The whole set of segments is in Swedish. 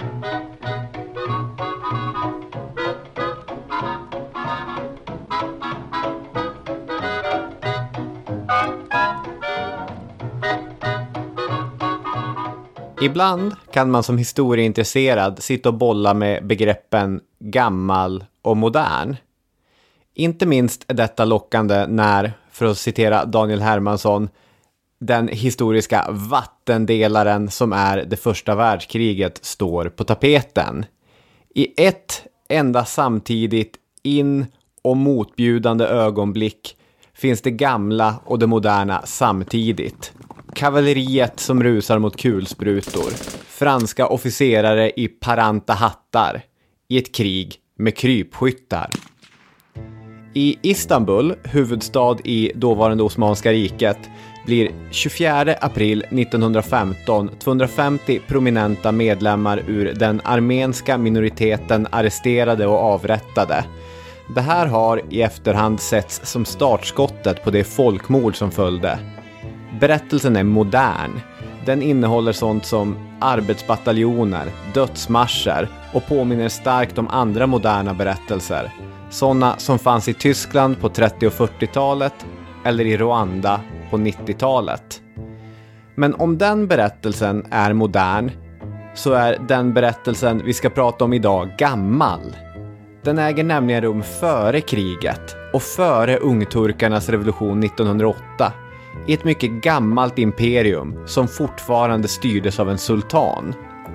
Ibland kan man som historieintresserad sitta och bolla med begreppen gammal och modern. Inte minst är detta lockande när, för att citera Daniel Hermansson, den historiska vattendelaren som är det första världskriget står på tapeten. I ett enda samtidigt in- och motbjudande ögonblick finns det gamla och det moderna samtidigt. Kavalleriet som rusar mot kulsprutor. Franska officerare i paranta hattar. I ett krig med krypskyttar. I Istanbul, huvudstad i dåvarande Osmanska riket, blir 24 april 1915 250 prominenta medlemmar ur den armenska minoriteten arresterade och avrättade. Det här har i efterhand setts som startskottet på det folkmord som följde. Berättelsen är modern. Den innehåller sånt som arbetsbataljoner, dödsmarscher och påminner starkt om andra moderna berättelser. Sådana som fanns i Tyskland på 30- och 40-talet eller i Rwanda på 90-talet. Men om den berättelsen är modern så är den berättelsen vi ska prata om idag gammal. Den äger nämligen rum före kriget och före ungturkarnas revolution 1908 i ett mycket gammalt imperium som fortfarande styrdes av en sultan.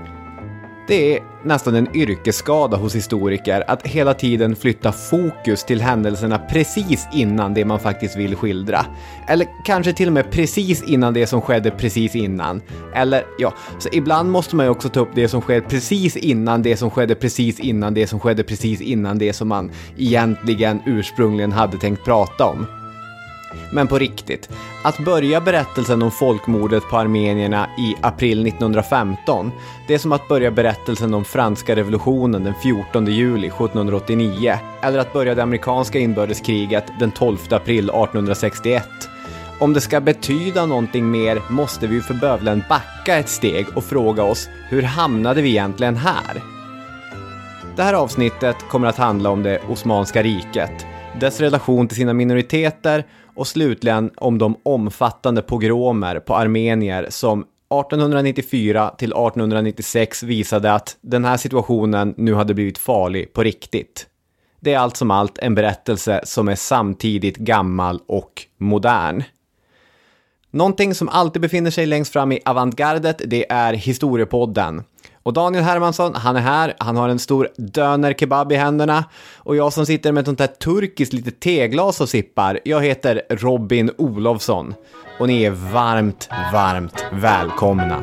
Det är nästan en yrkesskada hos historiker att hela tiden flytta fokus till händelserna precis innan det man faktiskt vill skildra. Eller kanske till och med precis innan det som skedde precis innan. Eller ja, så ibland måste man ju också ta upp det som skedde precis innan det som skedde precis innan det som skedde precis innan det som man egentligen ursprungligen hade tänkt prata om. Men på riktigt, att börja berättelsen om folkmordet på armenierna i april 1915, det är som att börja berättelsen om franska revolutionen den 14 juli 1789, eller att börja det amerikanska inbördeskriget den 12 april 1861. Om det ska betyda någonting mer måste vi för bövelen backa ett steg och fråga oss, hur hamnade vi egentligen här? Det här avsnittet kommer att handla om det Osmanska riket, dess relation till sina minoriteter och slutligen om de omfattande pogromer på armenier som 1894 till 1896 visade att den här situationen nu hade blivit farlig på riktigt. Det är allt som allt en berättelse som är samtidigt gammal och modern. Någonting som alltid befinner sig längst fram i avantgardet, det är historiepodden. Och Daniel Hermansson, han är här. Han har en stor döner kebab i händerna. Och jag som sitter med ett sånt här turkiskt litet teglas och sippar, jag heter Robin Olofsson. Och ni är varmt, varmt välkomna.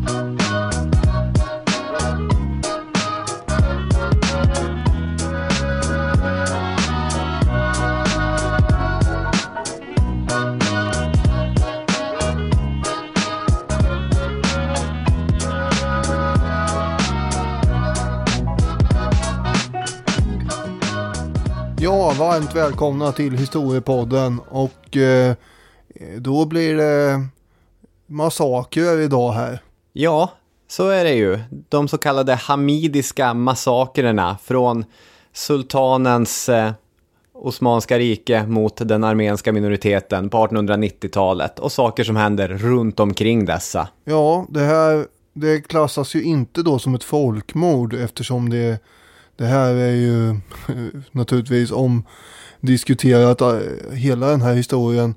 Ja, varmt välkomna till Historiepodden och då blir det massaker idag här. Ja, så är det ju. De så kallade hamidiska massakrerna från sultanens Osmanska rike mot den armenska minoriteten på 1890-talet och saker som händer runt omkring dessa. Ja, det klassas ju inte då som ett folkmord eftersom det här är ju naturligtvis omdiskuterat hela den här historien.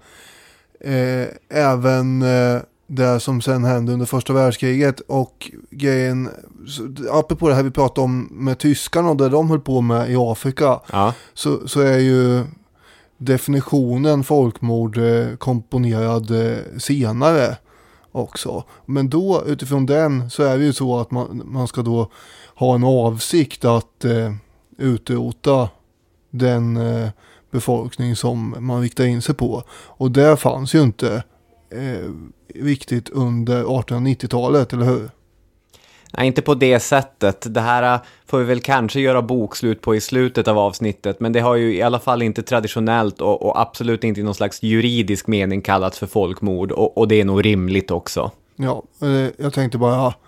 Även det som sen hände under första världskriget och grejen, apropå det här vi pratade om med tyskarna och det de höll på med i Afrika, ja. så är ju definitionen folkmord komponerad senare också. Men då utifrån den så är det ju så att man ska då ha en avsikt att utrota den befolkning som man riktar in sig på. Och det fanns ju inte riktigt under 1890-talet, eller hur? Nej, inte på det sättet. Det här får vi väl kanske göra bokslut på i slutet av avsnittet, men det har ju i alla fall inte traditionellt och absolut inte i någon slags juridisk mening kallats för folkmord, och det är nog rimligt också. Ja, jag tänkte bara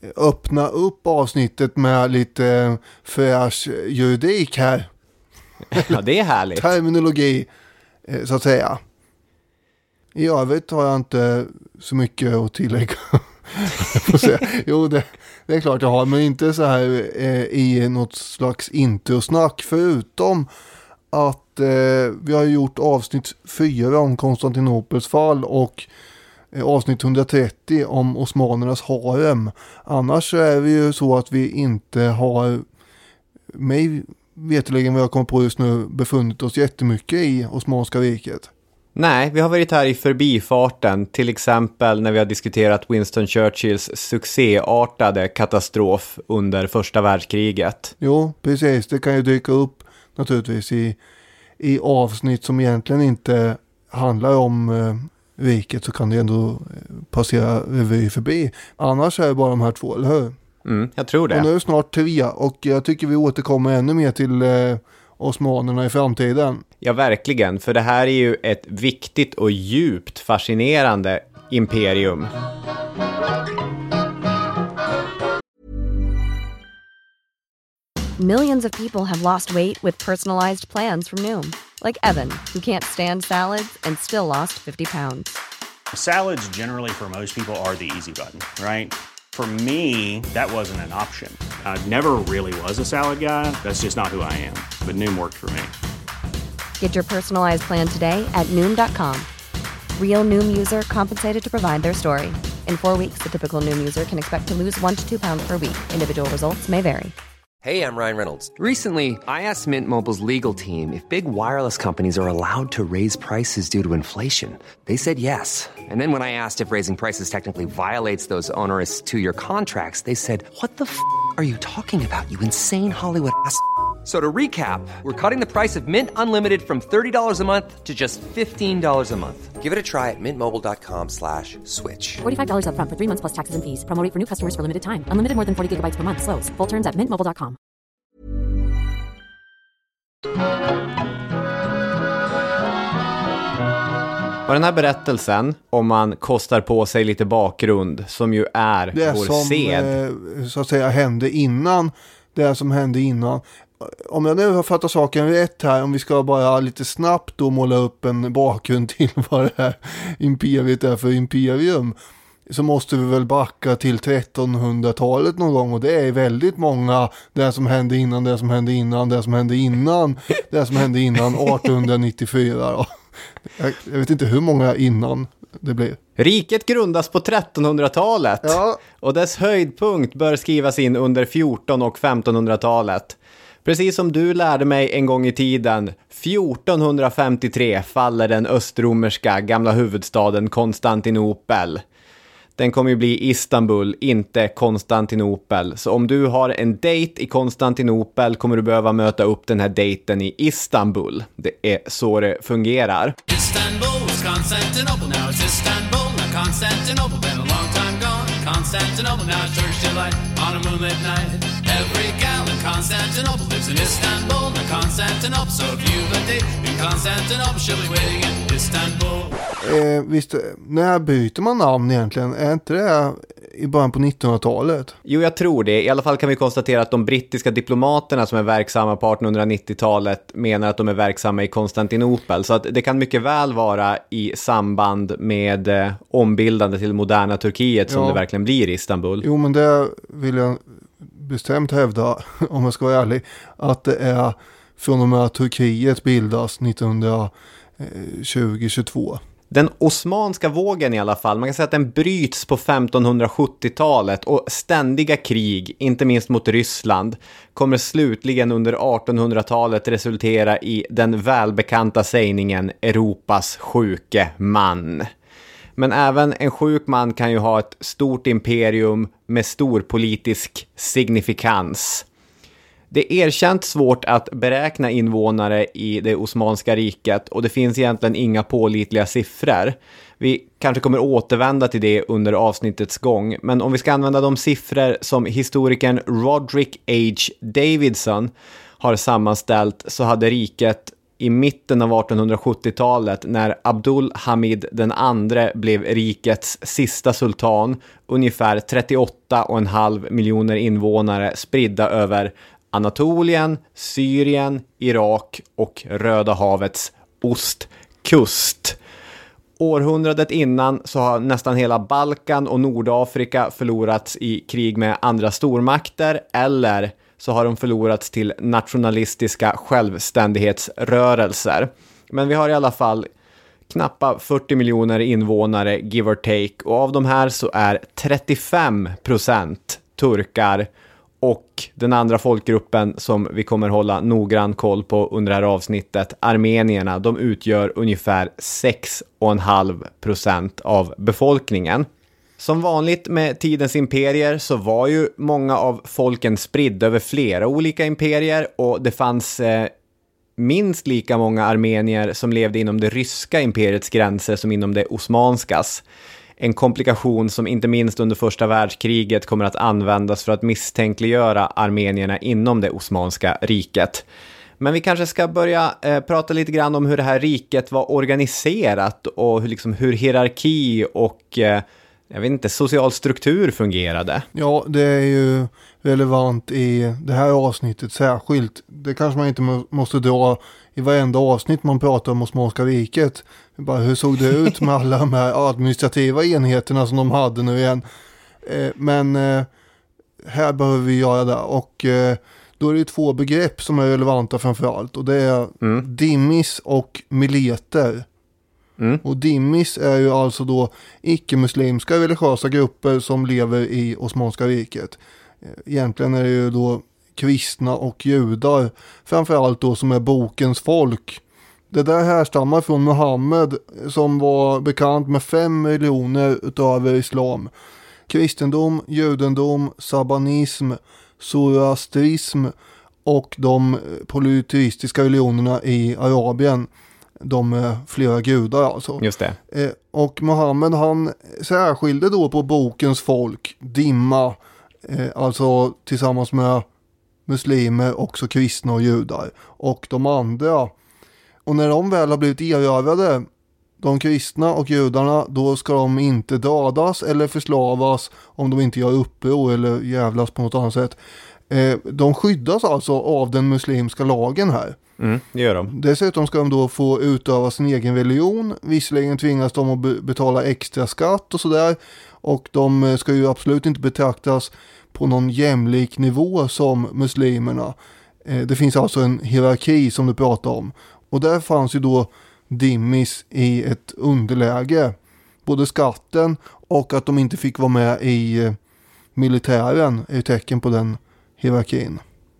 öppna upp avsnittet med lite fräsch juridik här. Ja, det är härligt. Terminologi, så att säga. I övrigt har jag inte så mycket att tillägga. Jo, det är klart jag har, men inte så här i något slags introsnack, förutom att vi har gjort avsnitt 4 om Konstantinopels fall och avsnitt 130 om osmanernas harem. Annars är det ju så att vi inte har, mig veteligen vad jag kommer på just nu, befunnit oss jättemycket i Osmanska riket. Nej, vi har varit här i förbifarten, till exempel när vi har diskuterat Winston Churchills succéartade katastrof under första världskriget. Jo, precis. Det kan ju dyka upp naturligtvis i avsnitt som egentligen inte handlar om riket, så kan det ändå passera revy förbi. Annars är det bara de här 2, eller hur? Jag tror det. Och nu är det snart 3 och jag tycker vi återkommer ännu mer till osmanerna i framtiden. Ja, verkligen. För det här är ju ett viktigt och djupt fascinerande imperium. Millions of people have lost weight with personalized plans from Noom. Like Evan, who can't stand salads and still lost 50 pounds. Salads generally for most people are the easy button, right? For me, that wasn't an option. I never really was a salad guy. That's just not who I am. But Noom worked for me. Get your personalized plan today at Noom.com. Real Noom user compensated to provide their story. In 4 weeks, the typical Noom user can expect to lose 1 to 2 pounds per week. Individual results may vary. Hey, I'm Ryan Reynolds. Recently, I asked Mint Mobile's legal team if big wireless companies are allowed to raise prices due to inflation. They said yes. And then when I asked if raising prices technically violates those onerous 2-year contracts, they said, "What the f*** are you talking about, you insane Hollywood ass?" So to recap, we're cutting the price of Mint Unlimited from $30 a month to just $15 a month. Give it a try at mintmobile.com/switch. $45 up front for 3 months plus taxes and fees. Promo rate for new customers for limited time. Unlimited more than 40 gigabytes per month. Slows full terms at mintmobile.com. Och den här berättelsen, om man kostar på sig lite bakgrund, som ju är det vår som, sed. Så att säga hände innan. Det som hände innan. Om jag nu har fattat saken rätt här, om vi ska bara lite snabbt då måla upp en bakgrund till vad det här imperiet är för imperium, så måste vi väl backa till 1300-talet någon gång, och det är väldigt många, det som hände innan, det som hände innan, det som hände innan, det som hände innan 1894 då. Jag vet inte hur många innan det blir. Riket grundas på 1300-talet, ja. Och dess höjdpunkt bör skrivas in under 1400- och 1500-talet. Precis som du lärde mig en gång i tiden, 1453 faller den östromerska gamla huvudstaden Konstantinopel. Den kommer ju bli Istanbul, inte Konstantinopel. Så om du har en dejt i Konstantinopel kommer du behöva möta upp den här dejten i Istanbul. Det är så det fungerar. Istanbul was Constantinople, now it's Istanbul, now Constantinople, been a long time gone. Constantinople, now it's Turkish delight on a moonlit night. Every gal in Constantinople lives in Istanbul, now Constantinople. So if you've a date in Constantinople, she'll be waiting in Istanbul. Visst, när byter man namn egentligen? Är inte det i början på 1900-talet? Jo, jag tror det. I alla fall kan vi konstatera att de brittiska diplomaterna som är verksamma på 1890-talet menar att de är verksamma i Konstantinopel. Så att det kan mycket väl vara i samband med ombildande till moderna Turkiet som det verkligen blir i Istanbul. Jo, men det vill jag bestämt hävda, om jag ska vara ärlig, att det är från och med att Turkiet bildas 1920-22. Den osmanska vågen i alla fall, man kan säga att den bryts på 1570-talet, och ständiga krig, inte minst mot Ryssland, kommer slutligen under 1800-talet resultera i den välbekanta sägningen Europas sjuke man. Men även en sjuk man kan ju ha ett stort imperium med stor politisk signifikans. Det är erkänt svårt att beräkna invånare i det Osmanska riket, och det finns egentligen inga pålitliga siffror. Vi kanske kommer återvända till det under avsnittets gång, men om vi ska använda de siffror som historikern Roderick H. Davidson har sammanställt, så hade riket i mitten av 1870-talet när Abdul Hamid den andre blev rikets sista sultan, ungefär 38,5 miljoner invånare spridda över Anatolien, Syrien, Irak och Röda havets ostkust. Århundradet innan så har nästan hela Balkan och Nordafrika förlorats i krig med andra stormakter, eller så har de förlorats till nationalistiska självständighetsrörelser. Men vi har i alla fall knappt 40 miljoner invånare, give or take, och av de här så är 35% turkar, och den andra folkgruppen som vi kommer hålla noggrann koll på under det här avsnittet, armenierna, de utgör ungefär 6,5% av befolkningen. Som vanligt med tidens imperier så var ju många av folken spridda över flera olika imperier, och det fanns minst lika många armenier som levde inom det ryska imperiets gränser som inom det osmanskas. En komplikation som inte minst under första världskriget kommer att användas för att misstänkliggöra armenierna inom det osmanska riket. Men vi kanske ska börja prata lite grann om hur det här riket var organiserat och hur hierarki och jag vet inte, social struktur fungerade. Ja, det är ju relevant i det här avsnittet särskilt. Det kanske man inte måste dra i varenda avsnitt man pratar om Osmanska riket. Bara, hur såg det ut med alla de här administrativa enheterna som de hade nu igen? Men här behöver vi göra det. Och då är det 2 begrepp som är relevanta framförallt. Och det är dimmis och mileter. Och dimmis är ju alltså då icke-muslimska religiösa grupper som lever i Osmanska riket. Egentligen är det ju då kristna och judar, framförallt då, som är bokens folk. Det där härstammar från Muhammed som var bekant med 5 religioner utöver islam. Kristendom, judendom, sabbanism, zoroastrism och de polyteistiska religionerna i Arabien. De är flera gudar alltså. Just det. Och Muhammed, han särskilde då på bokens folk, dimma, alltså tillsammans med muslimer, också kristna och judar, och de andra. Och när de väl har blivit erövrade, de kristna och judarna, då ska de inte dödas eller förslavas om de inte gör uppror eller jävlas på något annat sätt. De skyddas alltså av den muslimska lagen här. Det gör de. Dessutom ska de då få utöva sin egen religion. Visserligen tvingas de att betala extra skatt och sådär. Och de ska ju absolut inte betraktas på någon jämlik nivå som muslimerna. Det finns alltså en hierarki som du pratar om. Och där fanns ju då dimmis i ett underläge. Både skatten och att de inte fick vara med i militären är ju tecken på den hierarkin.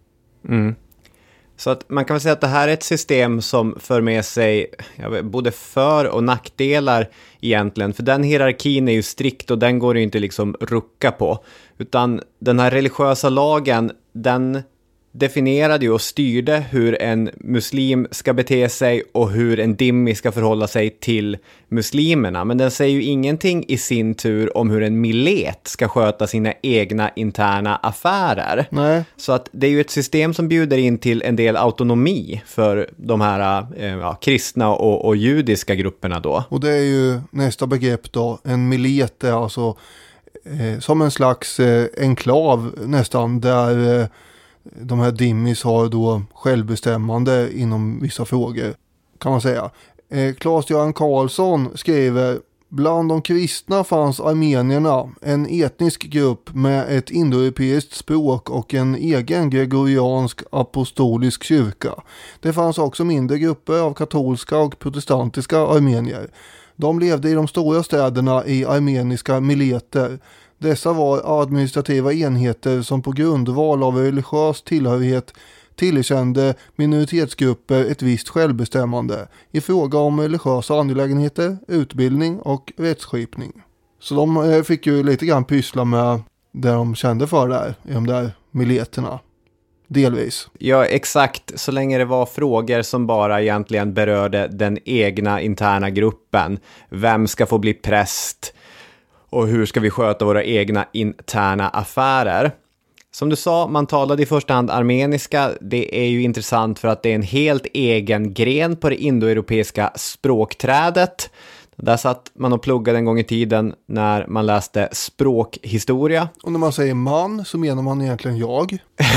Så att man kan väl säga att det här är ett system som för med sig både för- och nackdelar egentligen. För den hierarkin är ju strikt och den går ju inte liksom rucka på. Utan den här religiösa lagen, den definierade ju och styrde hur en muslim ska bete sig och hur en dimmi ska förhålla sig till muslimerna. Men den säger ju ingenting i sin tur om hur en milet ska sköta sina egna interna affärer. Nej. Så att det är ju ett system som bjuder in till en del autonomi för de här kristna och judiska grupperna då. Och det är ju nästa begrepp då. En milet är alltså som en slags enklav nästan, där de här dimmis har då självbestämmande inom vissa frågor, kan man säga. Claes-Göran Karlsson skriver: bland de kristna fanns armenierna, en etnisk grupp med ett indoeuropeiskt språk och en egen gregoriansk apostolisk kyrka. Det fanns också mindre grupper av katolska och protestantiska armenier. De levde i de stora städerna i armeniska mileter. Dessa var administrativa enheter som på grundval av religiös tillhörighet tillerkände minoritetsgrupper ett visst självbestämmande i fråga om religiösa angelägenheter, utbildning och rättsskipning. Så de fick ju lite grann pyssla med det de kände för där i de där mileterna. Delvis. Ja, exakt. Så länge det var frågor som bara egentligen berörde den egna interna gruppen. Vem ska få bli präst? Och hur ska vi sköta våra egna interna affärer? Som du sa, man talade i första hand armeniska. Det är ju intressant för att det är en helt egen gren på det indoeuropeiska språkträdet. Där satt man och pluggade en gång i tiden när man läste språkhistoria. Och när man säger man så menar man egentligen jag.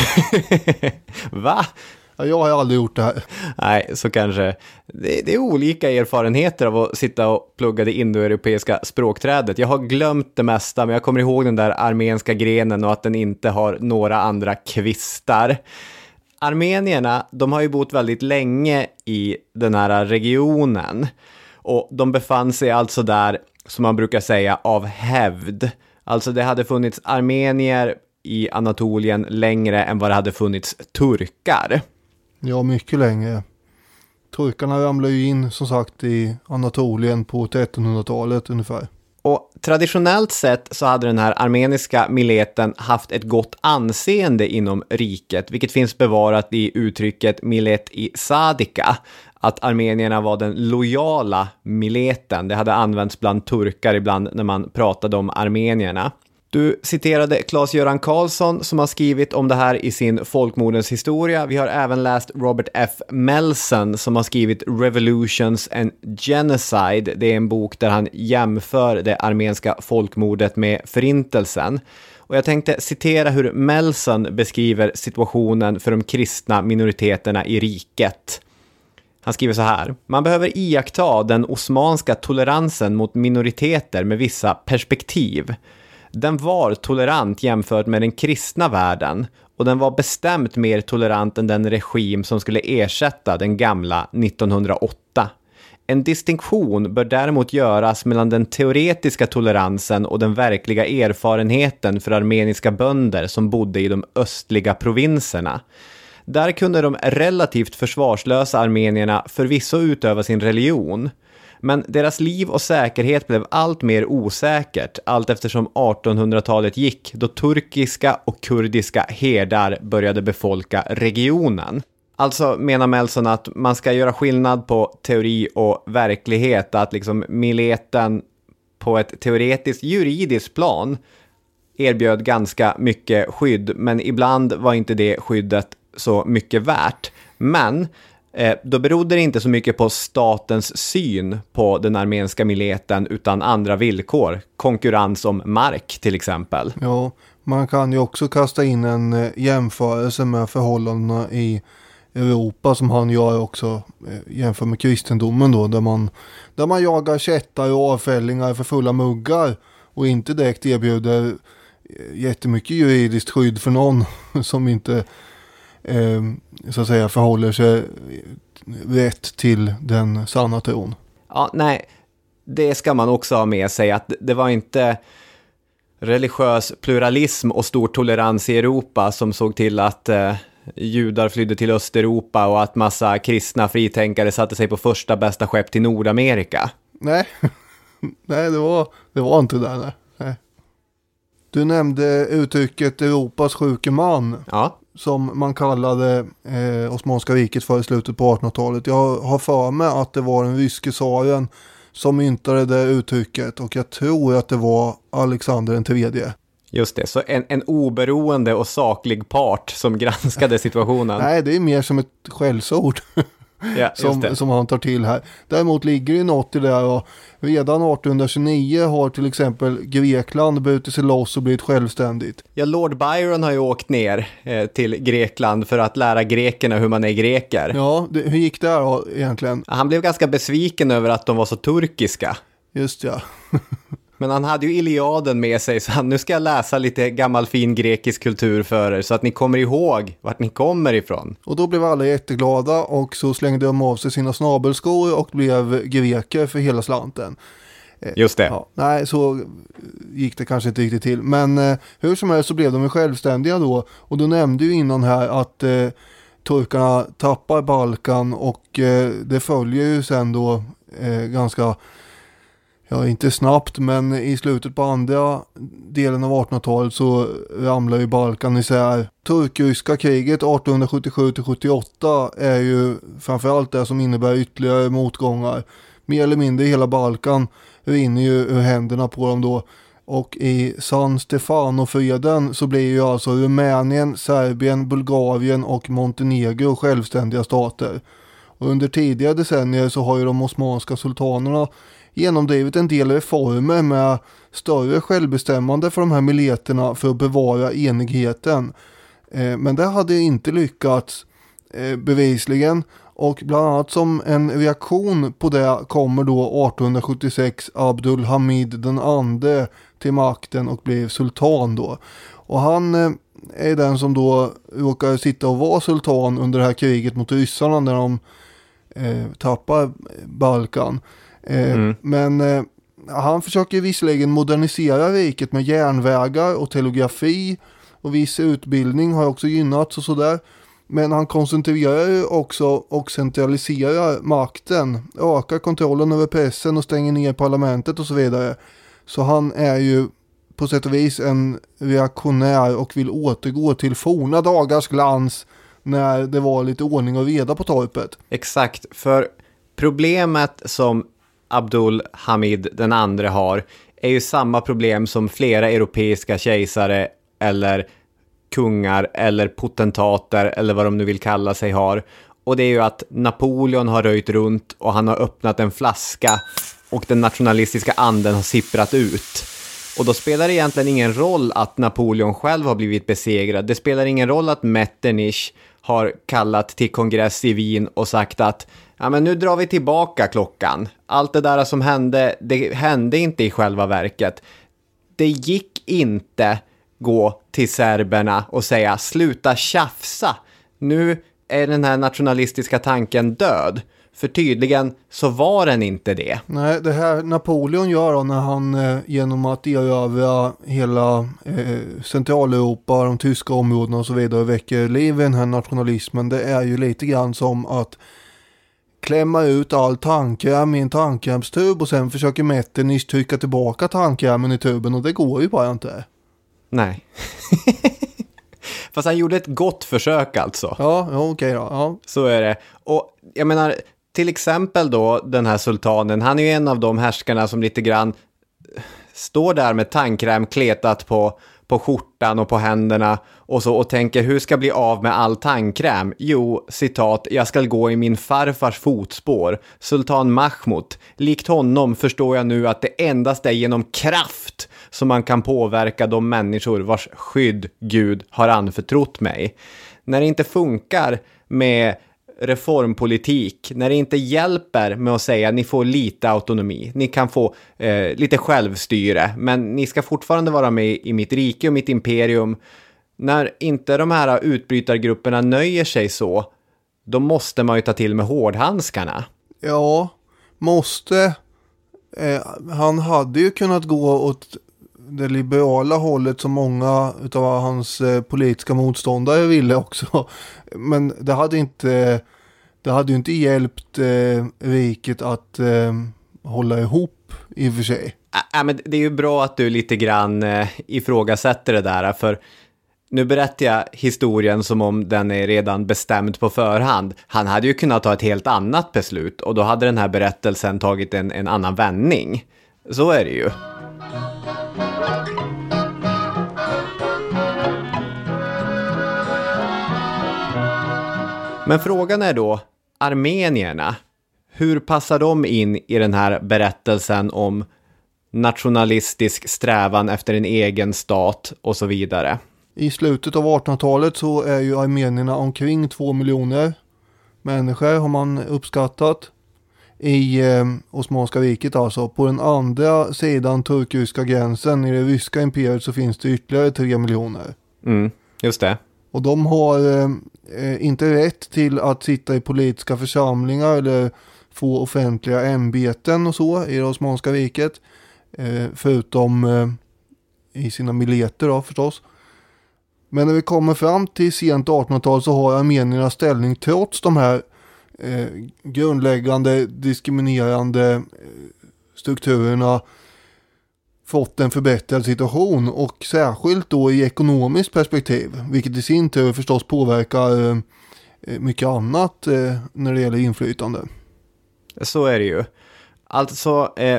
Va? Ja, jag har aldrig gjort det här. Nej, så kanske. Det är olika erfarenheter av att sitta och plugga det indoeuropeiska språkträdet. Jag har glömt det mesta, men jag kommer ihåg den där armenska grenen och att den inte har några andra kvistar. Armenierna, de har ju bott väldigt länge i den här regionen. Och de befann sig alltså där, som man brukar säga, av hävd. Alltså det hade funnits armenier i Anatolien längre än vad det hade funnits turkar. Ja, mycket länge. Turkarna ramlade ju in som sagt i Anatolien på 1300-talet ungefär. Och traditionellt sett så hade den här armeniska mileten haft ett gott anseende inom riket, vilket finns bevarat i uttrycket milet i sadika, att armenierna var den lojala mileten. Det hade använts bland turkar ibland när man pratade om armenierna. Du citerade Claes-Göran Karlsson som har skrivit om det här i sin folkmordens historia. Vi har även läst Robert F. Melson som har skrivit Revolutions and Genocide. Det är en bok där han jämför det armenska folkmordet med förintelsen. Och jag tänkte citera hur Melson beskriver situationen för de kristna minoriteterna i riket. Han skriver så här: man behöver iaktta den osmanska toleransen mot minoriteter med vissa perspektiv. Den var tolerant jämfört med den kristna världen och den var bestämt mer tolerant än den regim som skulle ersätta den gamla 1908. En distinktion bör däremot göras mellan den teoretiska toleransen och den verkliga erfarenheten för armeniska bönder som bodde i de östliga provinserna. Där kunde de relativt försvarslösa armenierna förvisso utöva sin religion. Men deras liv och säkerhet blev allt mer osäkert allt eftersom 1800-talet gick då turkiska och kurdiska herdar började befolka regionen. Alltså menar Melson att man ska göra skillnad på teori och verklighet, att liksom mileten på ett teoretiskt juridiskt plan erbjöd ganska mycket skydd, men ibland var inte det skyddet så mycket värt. Men då berodde det inte så mycket på statens syn på den armenska mileten utan andra villkor. Konkurrens om mark till exempel. Ja, man kan ju också kasta in en jämförelse med förhållandena i Europa som han gör också, jämför med kristendomen då, där man jagar kättar och avfällingar för fulla muggar och inte direkt erbjuder jättemycket juridiskt skydd för någon som inte så att säga förhåller sig rätt till den sanna tron. Ja, nej, det ska man också ha med sig, att det var inte religiös pluralism och stor tolerans i Europa som såg till att judar flydde till Östeuropa och att massa kristna fritänkare satte sig på första bästa skepp till Nordamerika. Nej, nej det var inte det. Nej. Du nämnde uttrycket Europas sjuke man. Ja. Som man kallade Osmanska riket för i slutet på 1800-talet. Jag har för mig att det var den ryske tsaren som myntade det uttrycket. Och jag tror att det var Alexander den tredje. Just det, så en oberoende och saklig part som granskade situationen. Nej, det är mer som ett skällsord. Ja, som han tar till här. Däremot ligger det något i det här. Och redan 1829 har till exempel Grekland brutit sig loss och blivit självständigt. Ja, Lord Byron har ju åkt ner till Grekland för att lära grekerna hur man är greker. Ja, hur gick det här då egentligen? Han blev ganska besviken över att de var så turkiska. Just ja. Men han hade ju Iliaden med sig, så nu ska jag läsa lite gammal fin grekisk kultur för er så att ni kommer ihåg vart ni kommer ifrån. Och då blev alla jätteglada och så slängde de av sig sina snabelskor och blev greker för hela slanten. Just det. Ja, nej, så gick det kanske inte riktigt till. Men hur som helst så blev de självständiga då. Och då nämnde ju innan här att turkarna tappar Balkan och det följer ju sen då ganska... Ja, inte snabbt, men i slutet på andra delen av 1800-talet så ramlar ju Balkan isär. Turk-ryska kriget 1877-78 är ju framförallt det som innebär ytterligare motgångar. Mer eller mindre hela Balkan rinner ju ur händerna på dem då. Och i San Stefano-freden så blir ju alltså Rumänien, Serbien, Bulgarien och Montenegro självständiga stater. Och under tidigare decennier så har ju de osmanska sultanerna genomdrivit en del reformer med större självbestämmande för de här militerna för att bevara enigheten. Men det hade inte lyckats bevisligen, och bland annat som en reaktion på det kommer då 1876 Abdul Hamid den andre till makten och blev sultan då. Och han är den som då råkar sitta och vara sultan under det här kriget mot ryssarna när de tappar Balkan. Men han försöker visserligen modernisera riket med järnvägar och telegrafi, och viss utbildning har också gynnats och sådär. Men han koncentrerar ju också och centraliserar makten, ökar kontrollen över pressen och stänger ner parlamentet och så vidare. Så han är ju på sätt och vis en reaktionär och vill återgå till forna dagars glans när det var lite ordning och reda på torpet. Exakt, för problemet som Abdul Hamid den andre har är ju samma problem som flera europeiska kejsare eller kungar eller potentater eller vad de nu vill kalla sig har. Och det är ju att Napoleon har röjt runt och han har öppnat en flaska och den nationalistiska anden har sipprat ut. Och då spelar det egentligen ingen roll att Napoleon själv har blivit besegrad. Det spelar ingen roll att Metternich har kallat till kongress i Wien och sagt att ja, men nu drar vi tillbaka klockan. Allt det där som hände, det hände inte i själva verket. Det gick inte gå till serberna och säga sluta tjafsa. Nu är den här nationalistiska tanken död. För tydligen så var den inte det. Nej, det här Napoleon gör då när han genom att erövra hela Centraleuropa, de tyska områdena och så vidare väcker liv i den här nationalismen, det är ju lite grann som att klämma ut all tandkräm i en tandkrämstub och sen försöker Metternich trycka tillbaka tandkrämen i tuben, och det går ju bara inte. Nej. Fast han gjorde ett gott försök alltså. Ja, okej då. Ja. Så är det. Och jag menar, till exempel då den här sultanen, han är ju en av de härskarna som lite grann står där med tandkräm kletat på skjortan och på händerna och så, och tänker hur ska jag bli av med all tandkräm? Jo, citat, jag ska gå i min farfars fotspår, Sultan Mahmud. Likt honom förstår jag nu att det endast är genom kraft som man kan påverka de människor vars skydd Gud har anförtrott mig. När det inte funkar med reformpolitik, när det inte hjälper med att säga ni får lite autonomi, ni kan få lite självstyre, men ni ska fortfarande vara med i mitt rike och mitt imperium. När inte de här utbrytargrupperna nöjer sig så, då måste man ju ta till med hårdhandskarna. Ja, måste. Han hade ju kunnat gå åt det liberala hållet som många av hans politiska motståndare ville också. Men det hade ju inte hjälpt riket att hålla ihop i och för sig. Men det är ju bra att du lite grann ifrågasätter det där, för nu berättar jag historien som om den är redan bestämd på förhand. Han hade ju kunnat ta ett helt annat beslut och då hade den här berättelsen tagit en annan vändning. Så är det ju. Men frågan är då, armenierna, hur passar de in i den här berättelsen om nationalistisk strävan efter en egen stat och så vidare? I slutet av 1800-talet så är ju armenierna omkring 2 miljoner människor har man uppskattat i Osmanska riket alltså. På den andra sidan turkiska gränsen i det ryska imperiet så finns det ytterligare 3 miljoner. Just det. Och de har inte rätt till att sitta i politiska församlingar eller få offentliga ämbeten och så i det Osmanska riket. Förutom i sina mileter då förstås. Men när vi kommer fram till sent 1800-tal så har armeniernas ställning trots de här grundläggande diskriminerande strukturerna fått en förbättrad situation, och särskilt då i ekonomiskt perspektiv, vilket i sin tur förstås påverkar mycket annat när det gäller inflytande. Så är det ju. Alltså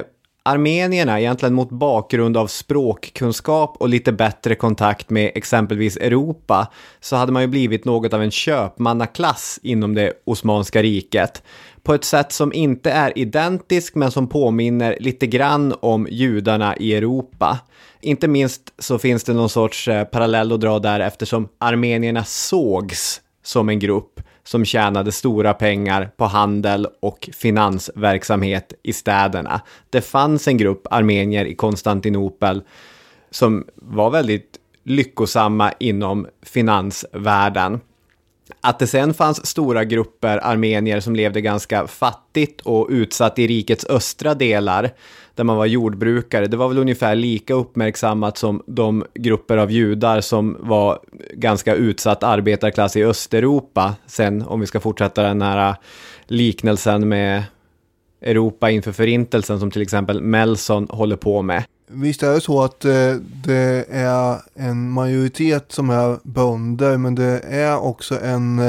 armenierna, egentligen mot bakgrund av språkkunskap och lite bättre kontakt med exempelvis Europa, så hade man ju blivit något av en köpmannaklass inom det Osmanska riket. På ett sätt som inte är identiskt men som påminner lite grann om judarna i Europa. Inte minst så finns det någon sorts parallell att dra där, eftersom armenierna sågs som en grupp som tjänade stora pengar på handel och finansverksamhet i städerna. Det fanns en grupp armenier i Konstantinopel som var väldigt lyckosamma inom finansvärlden. Att det sen fanns stora grupper armenier som levde ganska fattigt och utsatt i rikets östra delar, där man var jordbrukare, det var väl ungefär lika uppmärksammat som de grupper av judar som var ganska utsatt arbetarklass i Östeuropa. Sen, om vi ska fortsätta den här liknelsen med Europa inför förintelsen som till exempel Melson håller på med. Visst är det så att det är en majoritet som är bönder, men det är också en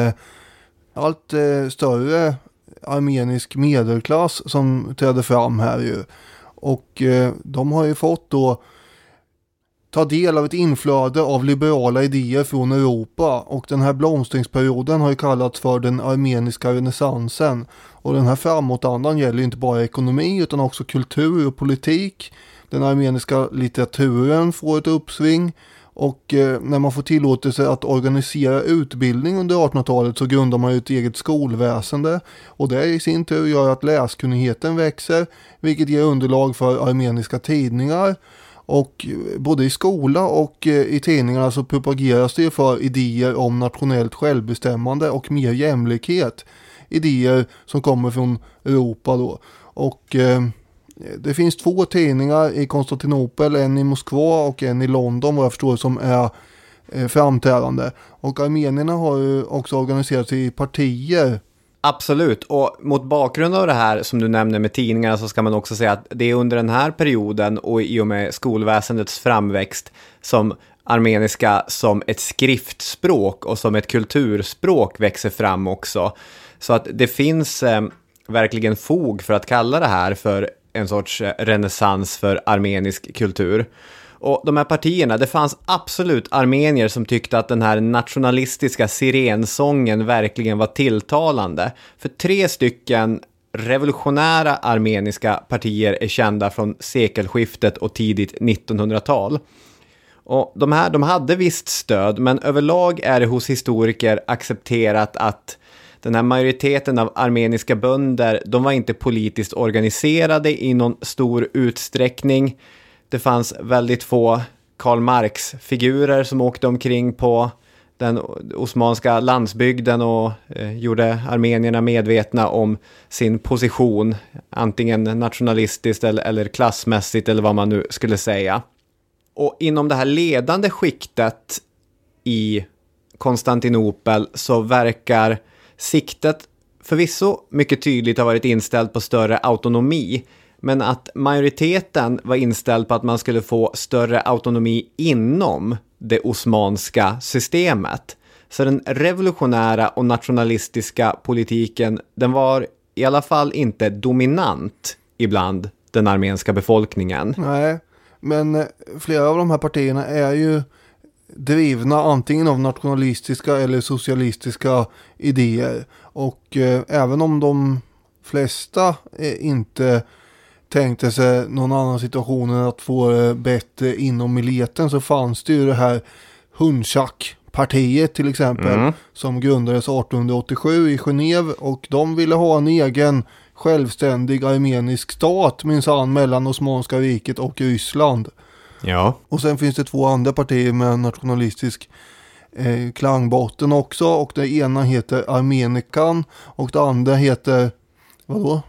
allt större armenisk medelklass som träder fram här ju. Och de har ju fått då ta del av ett inflöde av liberala idéer från Europa, och den här blomstringsperioden har ju kallats för den armeniska renässansen. Och den här framåtandan gäller inte bara ekonomi utan också kultur och politik. Den armeniska litteraturen får ett uppsving, och när man får tillåtelse att organisera utbildning under 1800-talet så grundar man ju ett eget skolväsende, och det i sin tur gör att läskunnigheten växer, vilket ger underlag för armeniska tidningar. Och både i skola och i tidningarna så propageras det för idéer om nationellt självbestämmande och mer jämlikhet. Idéer som kommer från Europa då. Och det finns 2 tidningar i Konstantinopel, en i Moskva och en i London vad jag förstår, som är framträdande. Och armenierna har ju också organiserat sig i partier. Absolut, och mot bakgrund av det här som du nämner med tidningarna så ska man också säga att det är under den här perioden och i och med skolväsendets framväxt som armeniska som ett skriftspråk och som ett kulturspråk växer fram också. Så att det finns verkligen fog för att kalla det här för en sorts renässans för armenisk kultur. Och de här partierna, det fanns absolut armenier som tyckte att den här nationalistiska sirensången verkligen var tilltalande. För 3 stycken revolutionära armeniska partier är kända från sekelskiftet och tidigt 1900-tal. Och de hade visst stöd, men överlag är det hos historiker accepterat att den här majoriteten av armeniska bönder, de var inte politiskt organiserade i någon stor utsträckning. Det fanns väldigt få Karl Marx-figurer som åkte omkring på den osmanska landsbygden och gjorde armenierna medvetna om sin position, antingen nationalistiskt eller klassmässigt eller vad man nu skulle säga. Och inom det här ledande skiktet i Konstantinopel så verkar siktet förvisso mycket tydligt ha varit inställt på större autonomi, men att majoriteten var inställd på att man skulle få större autonomi inom det osmanska systemet. Så den revolutionära och nationalistiska politiken, den var i alla fall inte dominant ibland den armenska befolkningen. Nej, men flera av de här partierna är ju drivna antingen av nationalistiska eller socialistiska idéer. Och även om de flesta inte tänkte sig någon annan situation än att få det bättre inom militen, så fanns det ju det här Hunchak-partiet till exempel som grundades 1887 i Genève, och de ville ha en egen självständig armenisk stat minsann mellan Osmanska riket och Ryssland. Ja. Och sen finns det 2 andra partier med nationalistisk klangbotten också, och det ena heter Armenikan och det andra heter vadå?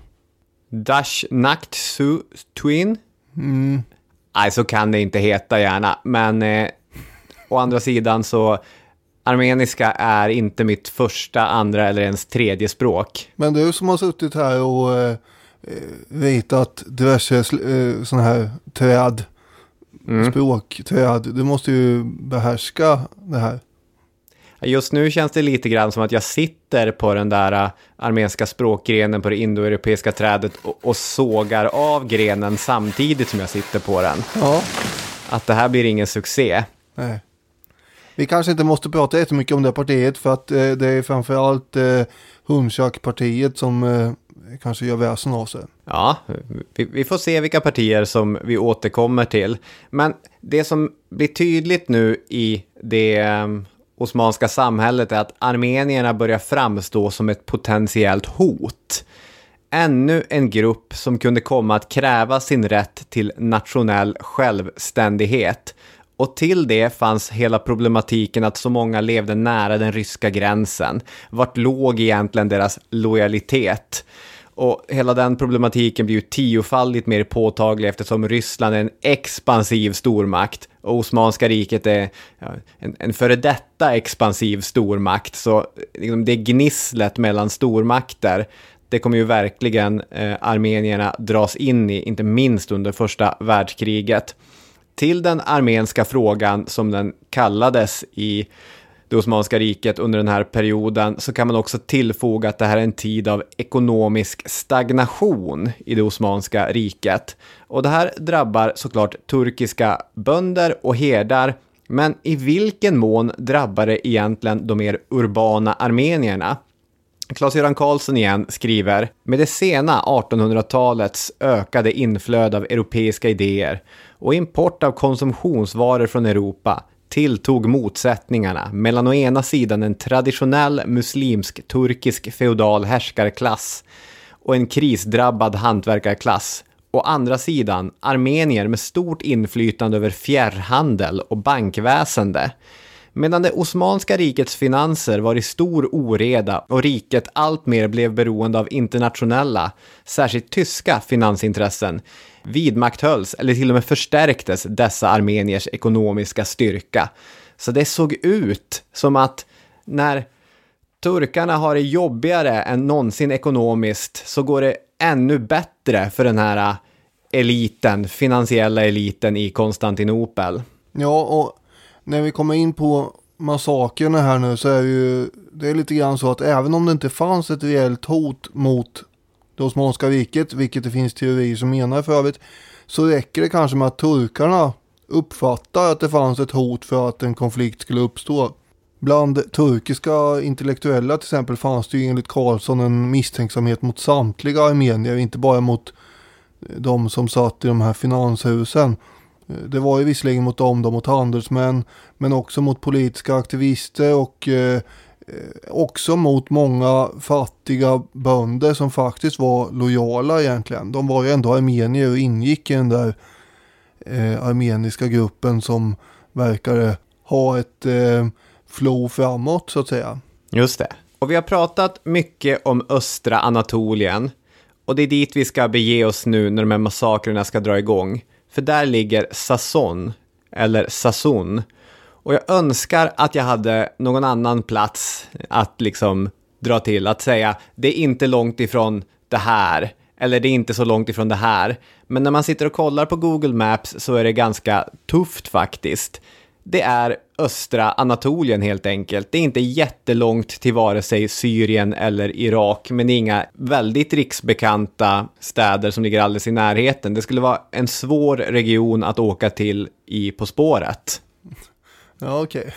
Dashnakhtsutuin. Nej, så kan det inte heta gärna. Men å andra sidan så armeniska är inte mitt första, andra eller ens tredje språk. Men du som har suttit här och ritat diverse sådana här träd, språkträd, du måste ju behärska det här. Just nu känns det lite grann som att jag sitter på den där armenska språkgrenen på det indoeuropeiska trädet och sågar av grenen samtidigt som jag sitter på den. Ja. Att det här blir ingen succé. Nej. Vi kanske inte måste prata jättemycket om det partiet för att det är framförallt Huntjac-partiet som kanske gör väsen av sig. Ja, vi får se vilka partier som vi återkommer till. Men det som blir tydligt nu i det osmanska samhället är att armenierna börjar framstå som ett potentiellt hot. Ännu en grupp som kunde komma att kräva sin rätt till nationell självständighet. Och till det fanns hela problematiken att så många levde nära den ryska gränsen. Vart låg egentligen deras lojalitet? Och hela den problematiken blir ju tiofaldigt mer påtaglig eftersom Ryssland är en expansiv stormakt och Osmanska riket är en före detta expansiv stormakt. Så liksom, det gnisslet mellan stormakter, det kommer ju verkligen armenierna dras in i, inte minst under första världskriget. Till den armenska frågan som den kallades i det Osmanska riket under den här perioden så kan man också tillfoga att det här är en tid av ekonomisk stagnation i det Osmanska riket. Och det här drabbar såklart turkiska bönder och herdar, men i vilken mån drabbar det egentligen de mer urbana armenierna? Claes-Göran Karlsson igen skriver: med det sena 1800-talets ökade inflöde av europeiska idéer och import av konsumtionsvaror från Europa tilltog motsättningarna mellan å ena sidan en traditionell muslimsk-turkisk feodal härskarklass och en krisdrabbad hantverkarklass, å andra sidan armenier med stort inflytande över fjärrhandel och bankväsende. Medan det Osmanska rikets finanser var i stor oreda och riket allt mer blev beroende av internationella, särskilt tyska finansintressen, vidmakthölls eller till och med förstärktes dessa armeniers ekonomiska styrka. Så det såg ut som att när turkarna har det jobbigare än någonsin ekonomiskt så går det ännu bättre för den här eliten, finansiella eliten i Konstantinopel. Ja, och när vi kommer in på massakerna här nu så är det är lite grann så att även om det inte fanns ett reellt hot mot det Osmanska riket, vilket det finns teorier som menar för övrigt, så räcker det kanske med att turkarna uppfattar att det fanns ett hot för att en konflikt skulle uppstå. Bland turkiska intellektuella till exempel fanns det ju enligt Karlsson en misstänksamhet mot samtliga armenier, inte bara mot de som satt i de här finanshusen. Det var ju visserligen mot dem, mot handelsmän, men också mot politiska aktivister och också mot många fattiga bönder som faktiskt var lojala egentligen. De var ju ändå armenier och ingick i den där armeniska gruppen som verkade ha ett flow framåt så att säga. Just det. Och vi har pratat mycket om östra Anatolien och det är dit vi ska bege oss nu när de här massakrerna ska dra igång. För där ligger Sasson, eller Sasson. Och jag önskar att jag hade någon annan plats att liksom dra till. Att säga, det är inte långt ifrån det här. Eller det är inte så långt ifrån det här. Men när man sitter och kollar på Google Maps så är det ganska tufft faktiskt. Det är östra Anatolien helt enkelt. Det är inte jättelångt till vare sig Syrien eller Irak. Men det är inga väldigt riksbekanta städer som ligger alldeles i närheten. Det skulle vara en svår region att åka till På spåret. Ja, okej.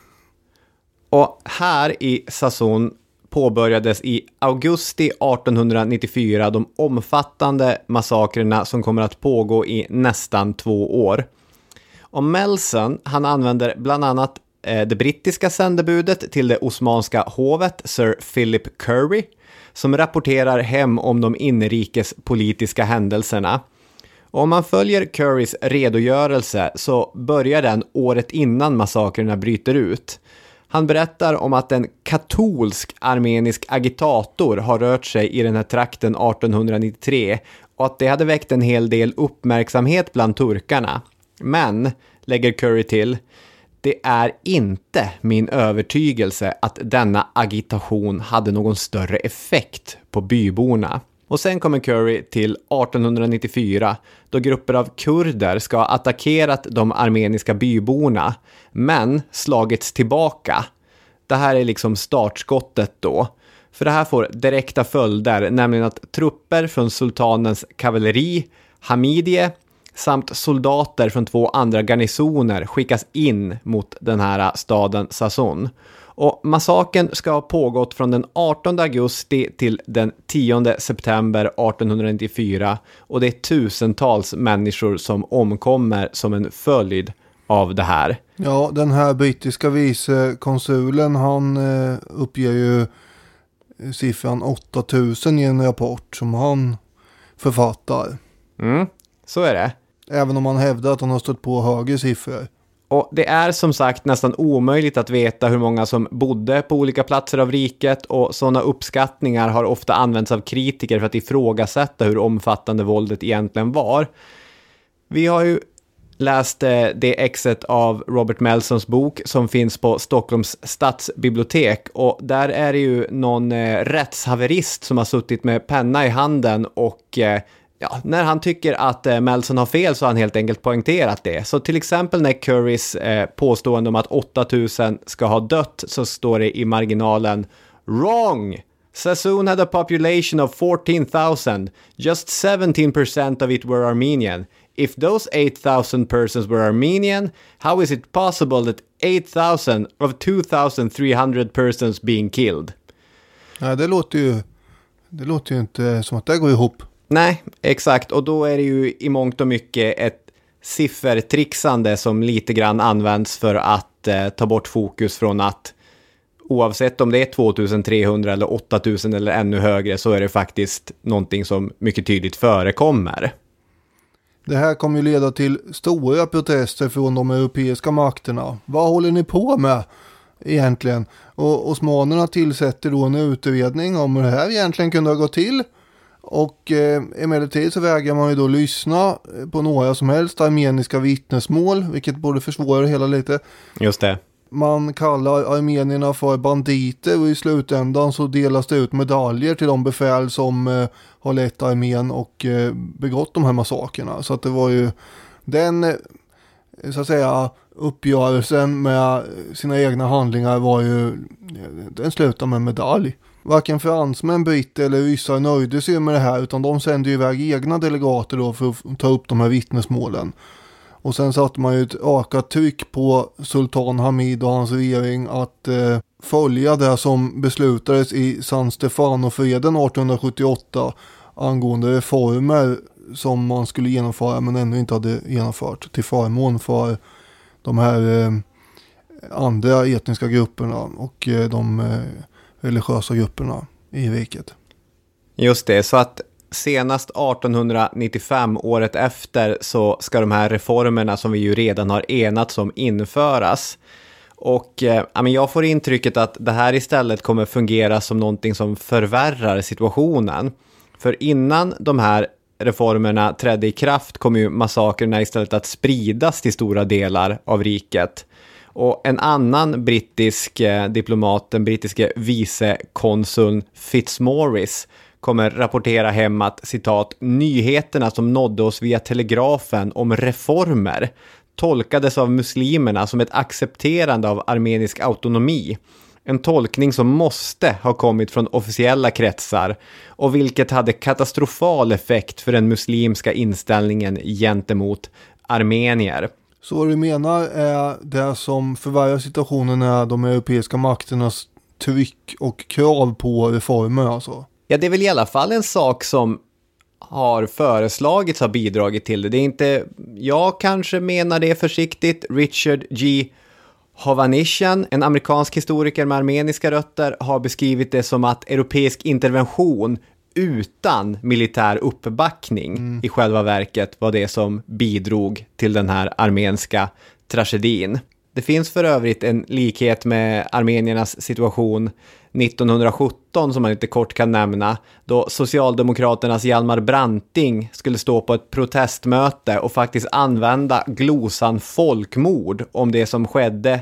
Och här i Sasson påbörjades i augusti 1894 de omfattande massakrerna som kommer att pågå i nästan 2 år. Och Melson, han använder bland annat det brittiska sändebudet till det osmanska hovet, Sir Philip Curry, som rapporterar hem om de inrikespolitiska händelserna. Och om man följer Currys redogörelse så börjar den året innan massakrerna bryter ut. Han berättar om att en katolsk armenisk agitator har rört sig i den här trakten 1893 och att det hade väckt en hel del uppmärksamhet bland turkarna. Men, lägger Curry till, det är inte min övertygelse att denna agitation hade någon större effekt på byborna. Och sen kommer Curry till 1894 då grupper av kurder ska ha attackerat de armeniska byborna men slagits tillbaka. det här är liksom startskottet då. För det här får direkta följder, nämligen att trupper från sultanens kavalleri, Hamidie, samt soldater från 2 andra garnisoner skickas in mot den här staden Sazun. Och massakern ska ha pågått från den 18 augusti till den 10 september 1894 och det är tusentals människor som omkommer som en följd av det här. Ja, den här brittiska vicekonsulen, han uppger ju siffran 8000 i en rapport som han författar. Så är det. Även om han hävdar att han har stött på högre siffror. Och det är som sagt nästan omöjligt att veta hur många som bodde på olika platser av riket, och sådana uppskattningar har ofta använts av kritiker för att ifrågasätta hur omfattande våldet egentligen var. Vi har ju läst det exet av Robert Melsons bok som finns på Stockholms stadsbibliotek, och där är det ju någon rättshaverist som har suttit med penna i handen och när han tycker att Melson har fel så har han helt enkelt poängterat det. Så till exempel när Currys påstående om att 8000 ska ha dött, så står det i marginalen wrong! Sassoon had a population of 14,000. Just 17% of it were Armenian. If those 8,000 persons were Armenian, how is it possible that 8,000 of 2,300 persons being killed? Ja, det låter ju inte som att det går ihop. Nej, exakt. Och då är det ju i mångt och mycket ett siffertrixande som lite grann används för att ta bort fokus från att oavsett om det är 2300 eller 8000 eller ännu högre, så är det faktiskt någonting som mycket tydligt förekommer. Det här kommer ju leda till stora protester från de europeiska makterna. Vad håller ni på med egentligen? Och osmanerna tillsätter då en utredning om hur det här egentligen kunde ha gått till. Och emellertid så vägrar man ju då lyssna på några som helst armeniska vittnesmål, vilket borde försvåra det hela lite. Just det. Man kallar armenierna för banditer, och i slutändan så delas det ut medaljer till de befäl som har lett armén och begått de här massakerna. Så att det var ju den, så att säga, uppgörelsen med sina egna handlingar var ju, den slutar med medalj. Varken fransmän, britter eller ryssar nöjde sig med det här, utan de sände ju iväg egna delegater då för att ta upp de här vittnesmålen. Och sen satte man ju ett ökat tryck på sultan Hamid och hans regering att följa det som beslutades i San Stefano-freden 1878 angående reformer som man skulle genomföra men ännu inte hade genomfört till förmån för de här andra etniska grupperna och de religiösa grupperna i riket. Just det, så att senast 1895, året efter, så ska de här reformerna som vi ju redan har enats om införas. Och jag får intrycket att det här istället kommer fungera som någonting som förvärrar situationen. För innan de här reformerna trädde i kraft kommer ju massakerna istället att spridas till stora delar av riket. Och en annan brittisk diplomat, den brittiske vicekonsuln Fitzmaurice, kommer rapportera hem att, citat, nyheterna som nådde oss via telegrafen om reformer tolkades av muslimerna som ett accepterande av armenisk autonomi. En tolkning som måste ha kommit från officiella kretsar och vilket hade katastrofal effekt för den muslimska inställningen gentemot armenier. Så vad du menar är det som förvärrar situationen är de europeiska makternas tryck och krav på reformer alltså? Ja, det är väl i alla fall en sak som har föreslagits, har bidragit till det. Det är inte, jag kanske menar det försiktigt, Richard G. Hovhannisyan, en amerikansk historiker med armeniska rötter, har beskrivit det som att europeisk intervention utan militär uppbackning i själva verket var det som bidrog till den här armenska tragedin. Det finns för övrigt en likhet med armeniernas situation 1917 som man inte kort kan nämna, då Socialdemokraternas Hjalmar Branting skulle stå på ett protestmöte och faktiskt använda glosan folkmord om det som skedde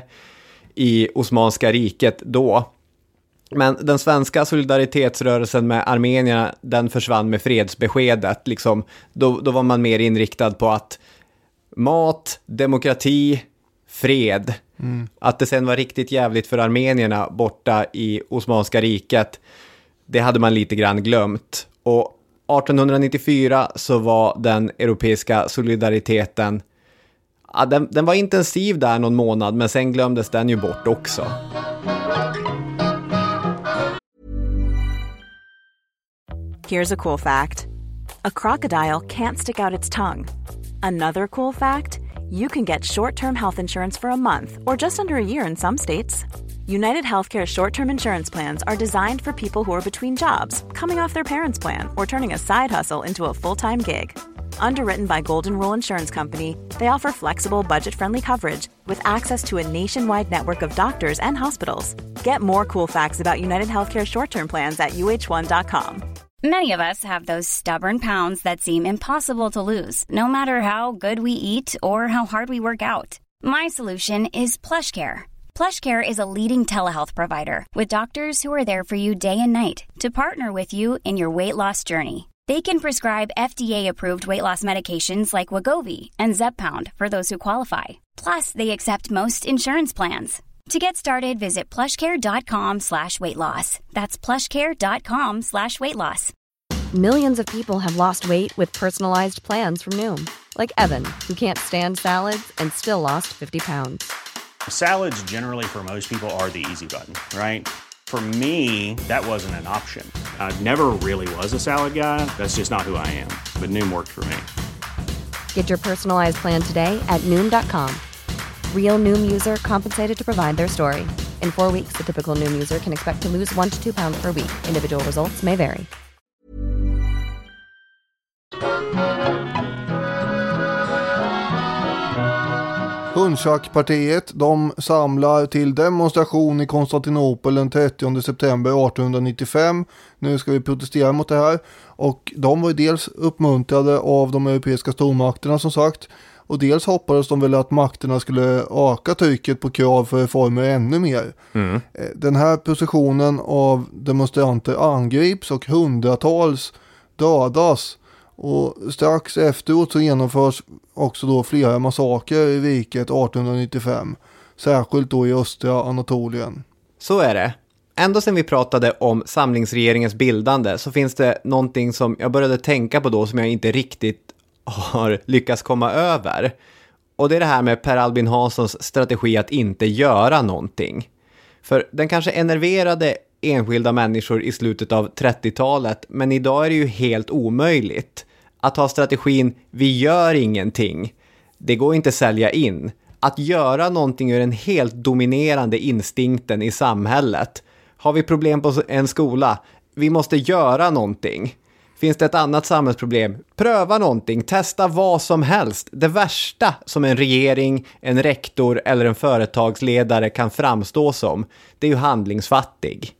i Osmanska riket då. Men den svenska solidaritetsrörelsen med armenierna, den försvann med fredsbeskedet. Liksom, då var man mer inriktad på att mat, demokrati, fred. Att det sen var riktigt jävligt för armenierna borta i Osmanska riket, det hade man lite grann glömt. Och 1894 så var den europeiska solidariteten, ja, den var intensiv där någon månad, men sen glömdes den ju bort också. Here's a cool fact. A crocodile can't stick out its tongue. Another cool fact, you can get short-term health insurance for a month or just under a year in some states. United Healthcare short-term insurance plans are designed for people who are between jobs, coming off their parents' plan, or turning a side hustle into a full-time gig. Underwritten by Golden Rule Insurance Company, they offer flexible, budget-friendly coverage with access to a nationwide network of doctors and hospitals. Get more cool facts about United Healthcare short-term plans at uh1.com. Many of us have those stubborn pounds that seem impossible to lose, no matter how good we eat or how hard we work out. My solution is PlushCare. PlushCare is a leading telehealth provider with doctors who are there for you day and night to partner with you in your weight loss journey. They can prescribe FDA-approved weight loss medications like Wegovy and Zepbound for those who qualify. Plus, they accept most insurance plans. To get started, visit plushcare.com/weightloss. That's plushcare.com/weightloss. Millions of people have lost weight with personalized plans from Noom. Like Evan, who can't stand salads and still lost 50 pounds. Salads generally for most people are the easy button, right? For me, that wasn't an option. I never really was a salad guy. That's just not who I am. But Noom worked for me. Get your personalized plan today at Noom.com. Real Noom user compensated to provide their story. In 4 weeks, the typical Noom user can expect to lose 1 to 2 pounds per week. Individual results may vary. Hundschackpartiet, de samlar till demonstration i Konstantinopel den 30 september 1895. Nu ska vi protestera mot det här. Och de var ju dels uppmuntrade av de europeiska stormakterna som sagt. Och dels hoppades de väl att makterna skulle öka trycket på krav för reformer ännu mer. Den här positionen av demonstranter angrips och hundratals dödas. Och strax efteråt så genomförs också då flera massakrer i riket 1895. Särskilt då i östra Anatolien. Så är det. Ändå sen vi pratade om samlingsregeringens bildande så finns det någonting som jag började tänka på då som jag inte riktigt har lyckats komma över. Och det är det här med Per Albin Hanssons strategi att inte göra någonting. För den kanske enerverade enskilda människor i slutet av 30-talet, men idag är det ju helt omöjligt. Att ha strategin, vi gör ingenting. Det går inte att sälja in. Att göra någonting är den helt dominerande instinkten i samhället. Har vi problem på en skola, vi måste göra någonting. Finns det ett annat samhällsproblem? Pröva någonting, testa vad som helst. Det värsta som en regering, en rektor eller en företagsledare kan framstå som, det är ju handlingsfattig.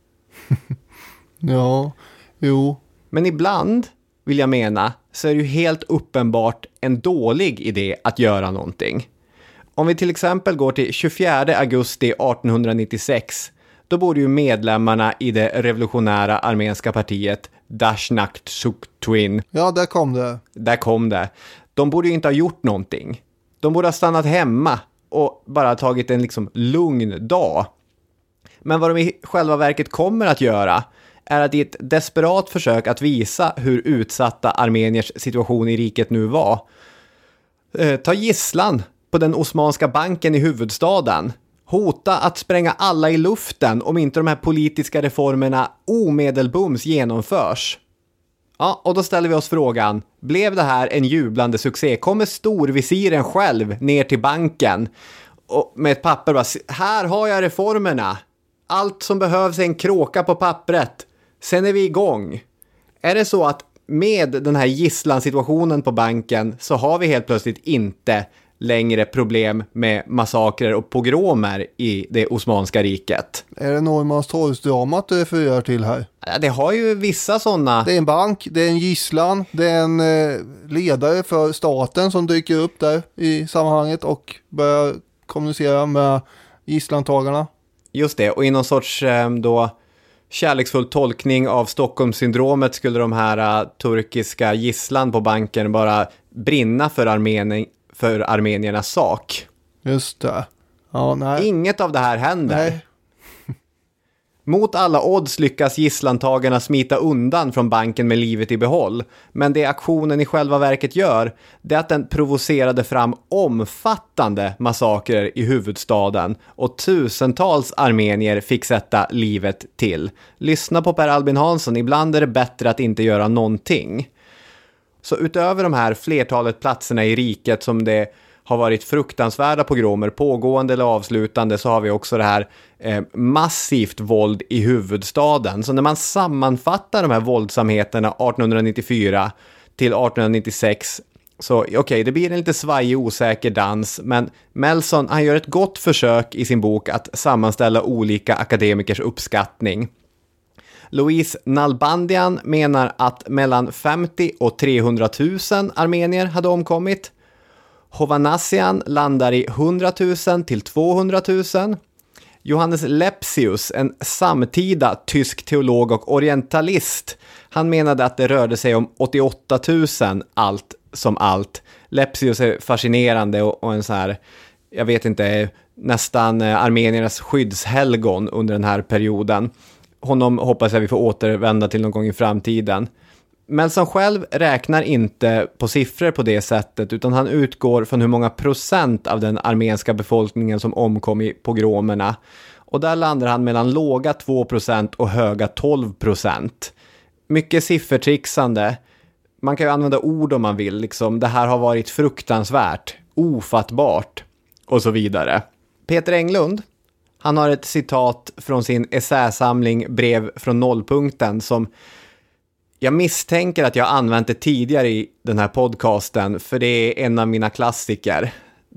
Ja, jo. Men ibland, vill jag mena, så är det ju helt uppenbart en dålig idé att göra någonting. Om vi till exempel går till 24 augusti 1896, då borde ju medlemmarna i det revolutionära armenska partiet Dashnakt Sukhtwin. Ja, där kom det. Där kom det. De borde ju inte ha gjort någonting. De borde ha stannat hemma och bara tagit en liksom lugn dag. Men vad de i själva verket kommer att göra är att i ett desperat försök att visa hur utsatta armeniers situation i riket nu var, ta gisslan på den osmanska banken i huvudstaden. Hota att spränga alla i luften om inte de här politiska reformerna omedelbums genomförs. Ja, och då ställer vi oss frågan, blev det här en jublande succé? Kommer storvisiren själv ner till banken och med ett papper bara, här har jag reformerna. Allt som behövs är en kråka på pappret. Sen är vi igång. Är det så att med den här gisslansituationen på banken så har vi helt plötsligt inte längre problem med massakrer och pogromer i det Osmanska riket? Är det Norrmalmstorgsdramat du refererar till här? Ja, det har ju vissa sådana. Det är en bank, det är en gisslan, det är en ledare för staten som dyker upp där i sammanhanget och börjar kommunicera med gisslantagarna. Just det, och i någon sorts då kärleksfull tolkning av Stockholmssyndromet skulle de här turkiska gisslan på banken bara brinna för armeniernas sak. Just det. Ja, nej. Inget av det här händer. Nej. Mot alla odds lyckas gisslantagarna smita undan från banken med livet i behåll. Men det aktionen i själva verket gör, det är att den provocerade fram omfattande massakrer i huvudstaden och tusentals armenier fick sätta livet till. Lyssna på Per Albin Hansson, ibland är det bättre att inte göra någonting. Så utöver de här flertalet platserna i riket som det har varit fruktansvärda pogromer, pågående eller avslutande, så har vi också det här massivt våld i huvudstaden. Så när man sammanfattar de här våldsamheterna 1894 till 1896, så okej, det blir en lite svajig, osäker dans, men Melson, han gör ett gott försök i sin bok att sammanställa olika akademikers uppskattning. Louise Nalbandian menar att mellan 50 och 300 000 armenier hade omkommit. Hovanassian landar i 100 000 till 200 000. Johannes Lepsius, en samtida tysk teolog och orientalist, han menade att det rörde sig om 88 000 allt som allt. Lepsius är fascinerande och en så här, jag vet inte, nästan armeniernas skyddshelgon under den här perioden. Honom hoppas jag vi får återvända till någon gång i framtiden. Men som själv räknar inte på siffror på det sättet, utan han utgår från hur många procent av den armenska befolkningen som omkom i pogromerna. Och där landar han mellan låga 2% och höga 12%. Mycket siffertrixande. Man kan ju använda ord om man vill, liksom det här har varit fruktansvärt, ofattbart och så vidare. Peter Englund, han har ett citat från sin essäsamling Brev från nollpunkten som jag misstänker att jag har använt det tidigare i den här podcasten, för det är en av mina klassiker.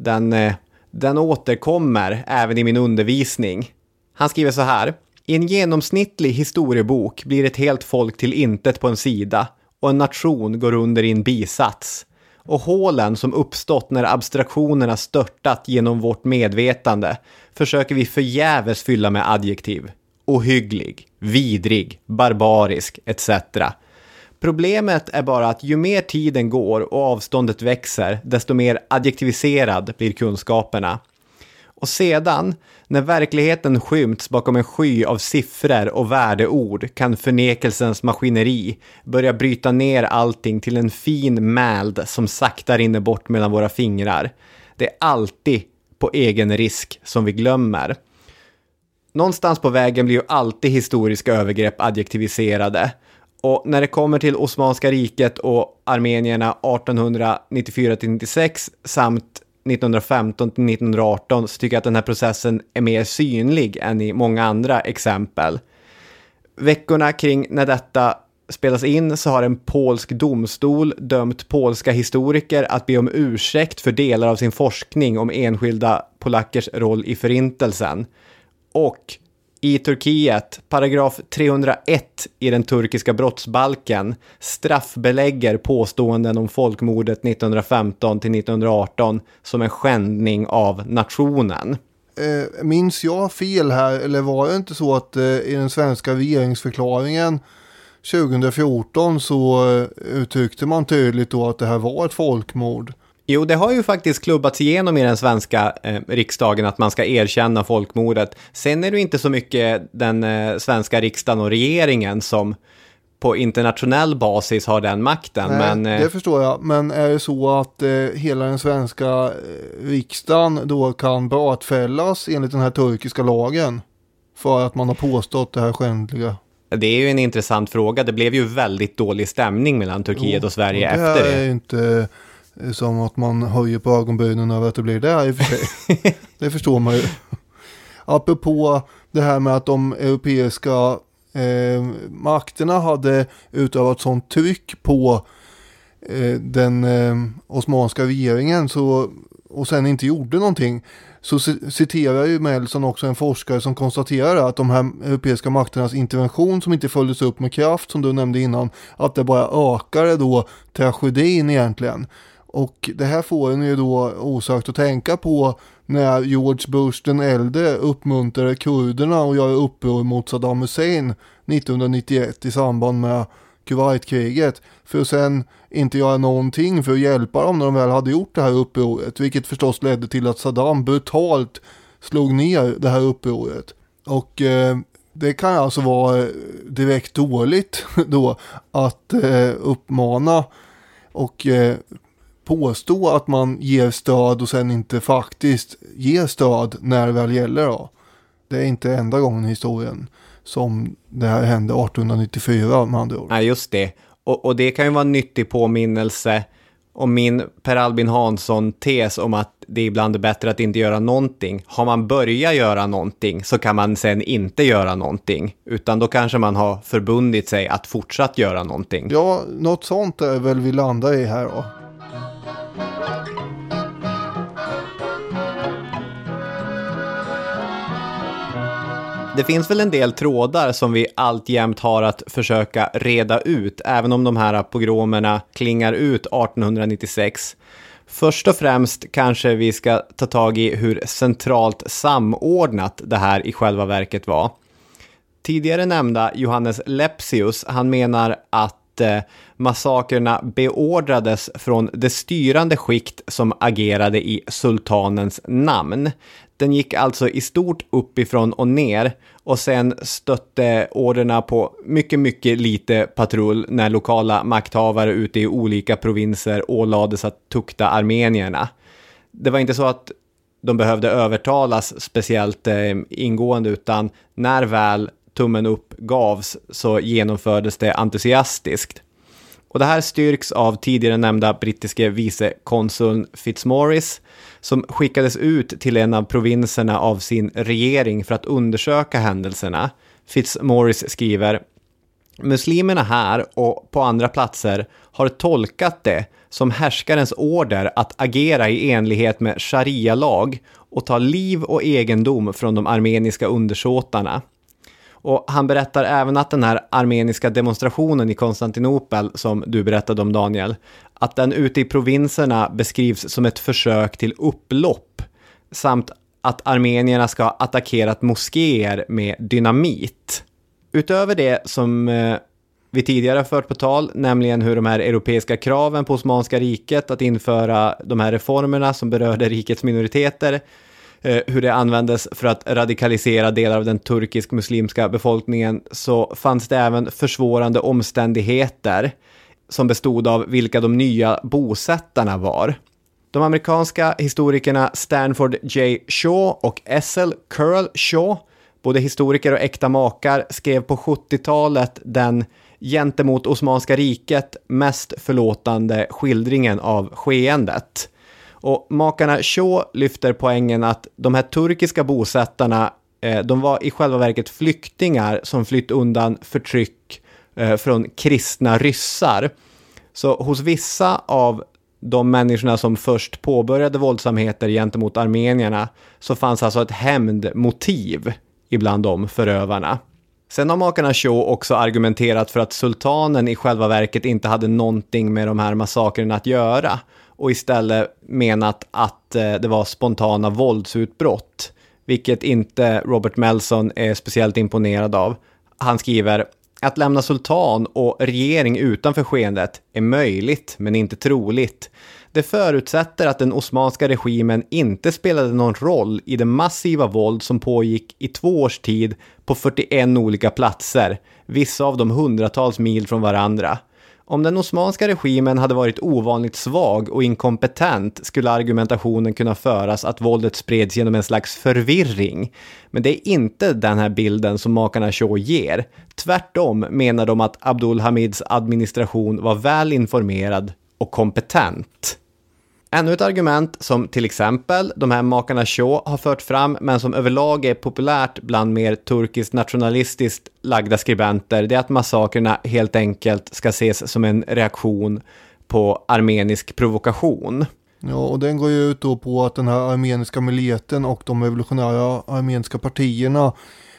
Den återkommer även i min undervisning. Han skriver så här: i en genomsnittlig historiebok blir ett helt folk till intet på en sida och en nation går under i en bisats. Och hålen som uppstått när abstraktionerna störtat genom vårt medvetande försöker vi förgäves fylla med adjektiv. Ohygglig, vidrig, barbarisk, etc. Problemet är bara att ju mer tiden går och avståndet växer, desto mer adjektiviserad blir kunskaperna. Och sedan, när verkligheten skymts bakom en sky av siffror och värdeord, kan förnekelsens maskineri börja bryta ner allting till en fin mäld som sakta rinner bort mellan våra fingrar. Det är alltid på egen risk som vi glömmer. Någonstans på vägen blir ju alltid historiska övergrepp adjektiviserade. Och när det kommer till Osmanska riket och armenierna 1894-96 samt 1915-1918 så tycker jag att den här processen är mer synlig än i många andra exempel. Veckorna kring när detta spelas in så har en polsk domstol dömt polska historiker att be om ursäkt för delar av sin forskning om enskilda polackers roll i förintelsen. Och i Turkiet, paragraf 301 i den turkiska brottsbalken straffbelägger påståenden om folkmordet 1915-1918 som en skändning av nationen. Minns jag fel här, eller var det inte så att i den svenska regeringsförklaringen 2014 så uttryckte man tydligt då att det här var ett folkmord? Jo, det har ju faktiskt klubbats igenom i den svenska riksdagen att man ska erkänna folkmordet. Sen är det inte så mycket den svenska riksdagen och regeringen som på internationell basis har den makten. Nej, men det förstår jag. Men är det så att hela den svenska riksdagen då kan bötfällas enligt den här turkiska lagen för att man har påstått det här skändliga? Det är ju en intressant fråga. Det blev ju väldigt dålig stämning mellan Turkiet och Sverige efter det. Det är inte som att man höjer på ögonbrynen över att det blir det i och för sig. Det förstår man ju. Apropå det här med att de europeiska makterna hade utövat sånt tryck på den osmanska regeringen och sen inte gjorde någonting, så citerar ju Melson också en forskare som konstaterar att de här europeiska makternas intervention som inte följdes upp med kraft, som du nämnde innan, att det bara ökade då tragedin egentligen. Och det här får en ju då osökt att tänka på när George Bush den äldre uppmuntrade kurderna att göra uppror mot Saddam Hussein 1991 i samband med Kuwaitkriget, för att sen inte göra någonting för att hjälpa dem när de väl hade gjort det här upproret, vilket förstås ledde till att Saddam brutalt slog ner det här upproret. Och det kan alltså vara direkt dåligt då att uppmana och påstå att man ger stöd och sen inte faktiskt ger stöd när det väl gäller då. Det är inte enda gången i historien som det här hände 1894 med andra ord. Nej, just det. Och det kan ju vara en nyttig påminnelse om min Per Albin Hansson-tes om att det ibland är bättre att inte göra någonting. Har man börjat göra någonting så kan man sen inte göra någonting. Utan då kanske man har förbundit sig att fortsatt göra någonting. Ja, något sånt är väl vi landar i här då. Det finns väl en del trådar som vi alltjämt har att försöka reda ut, även om de här pogromerna klingar ut 1896. Först och främst kanske vi ska ta tag i hur centralt samordnat det här i själva verket var. Tidigare nämnda Johannes Lepsius, han menar att massakrerna beordrades från det styrande skikt som agerade i sultanens namn. Den gick alltså i stort uppifrån och ner och sen stötte orderna på mycket lite patrull när lokala makthavare ute i olika provinser ålades att tukta armenierna. Det var inte så att de behövde övertalas speciellt ingående, utan när väl tummen upp gavs så genomfördes det entusiastiskt. Och det här styrks av tidigare nämnda brittiske vicekonsuln Fitzmaurice, som skickades ut till en av provinserna av sin regering för att undersöka händelserna. Fitzmaurice skriver: muslimerna här och på andra platser har tolkat det som härskarens order att agera i enlighet med sharia-lag och ta liv och egendom från de armeniska undersåtarna. Och han berättar även att den här armeniska demonstrationen i Konstantinopel som du berättade om, Daniel, att den ute i provinserna beskrivs som ett försök till upplopp samt att armenierna ska ha attackerat moskéer med dynamit. Utöver det som vi tidigare fört på tal, nämligen hur de här europeiska kraven på Osmanska riket att införa de här reformerna som berörde rikets minoriteter, hur det användes för att radikalisera delar av den turkisk-muslimska befolkningen, så fanns det även försvårande omständigheter som bestod av vilka de nya bosättarna var. De amerikanska historikerna Stanford J. Shaw och S.L. Curl Shaw, både historiker och äkta makar, skrev på 70-talet den gentemot Osmanska riket mest förlåtande skildringen av skeendet. Och makarna Shaw lyfter poängen att de här turkiska bosättarna, de var i själva verket flyktingar som flytt undan förtryck från kristna ryssar. Så hos vissa av de människorna som först påbörjade våldsamheter gentemot armenierna så fanns alltså ett hämndmotiv ibland de förövarna. Sen har makarna Shaw också argumenterat för att sultanen i själva verket inte hade någonting med de här massakrerna att göra och istället menat att det var spontana våldsutbrott, vilket inte Robert Melson är speciellt imponerad av. Han skriver: att lämna sultan och regering utanför skeendet är möjligt men inte troligt. Det förutsätter att den osmanska regimen inte spelade någon roll i det massiva våld som pågick i 2 års tid på 41 olika platser, vissa av dem hundratals mil från varandra. Om den osmanska regimen hade varit ovanligt svag och inkompetent skulle argumentationen kunna föras att våldet spreds genom en slags förvirring. Men det är inte den här bilden som makarna Shaw ger. Tvärtom menar de att Abdul Hamids administration var väl informerad och kompetent. Ännu ett argument som till exempel de här makarna Shaw har fört fram, men som överlag är populärt bland mer turkiskt nationalistiskt lagda skribenter, det är att massakrerna helt enkelt ska ses som en reaktion på armenisk provokation. Ja, och den går ju ut då på att den här armeniska militen och de revolutionära armeniska partierna,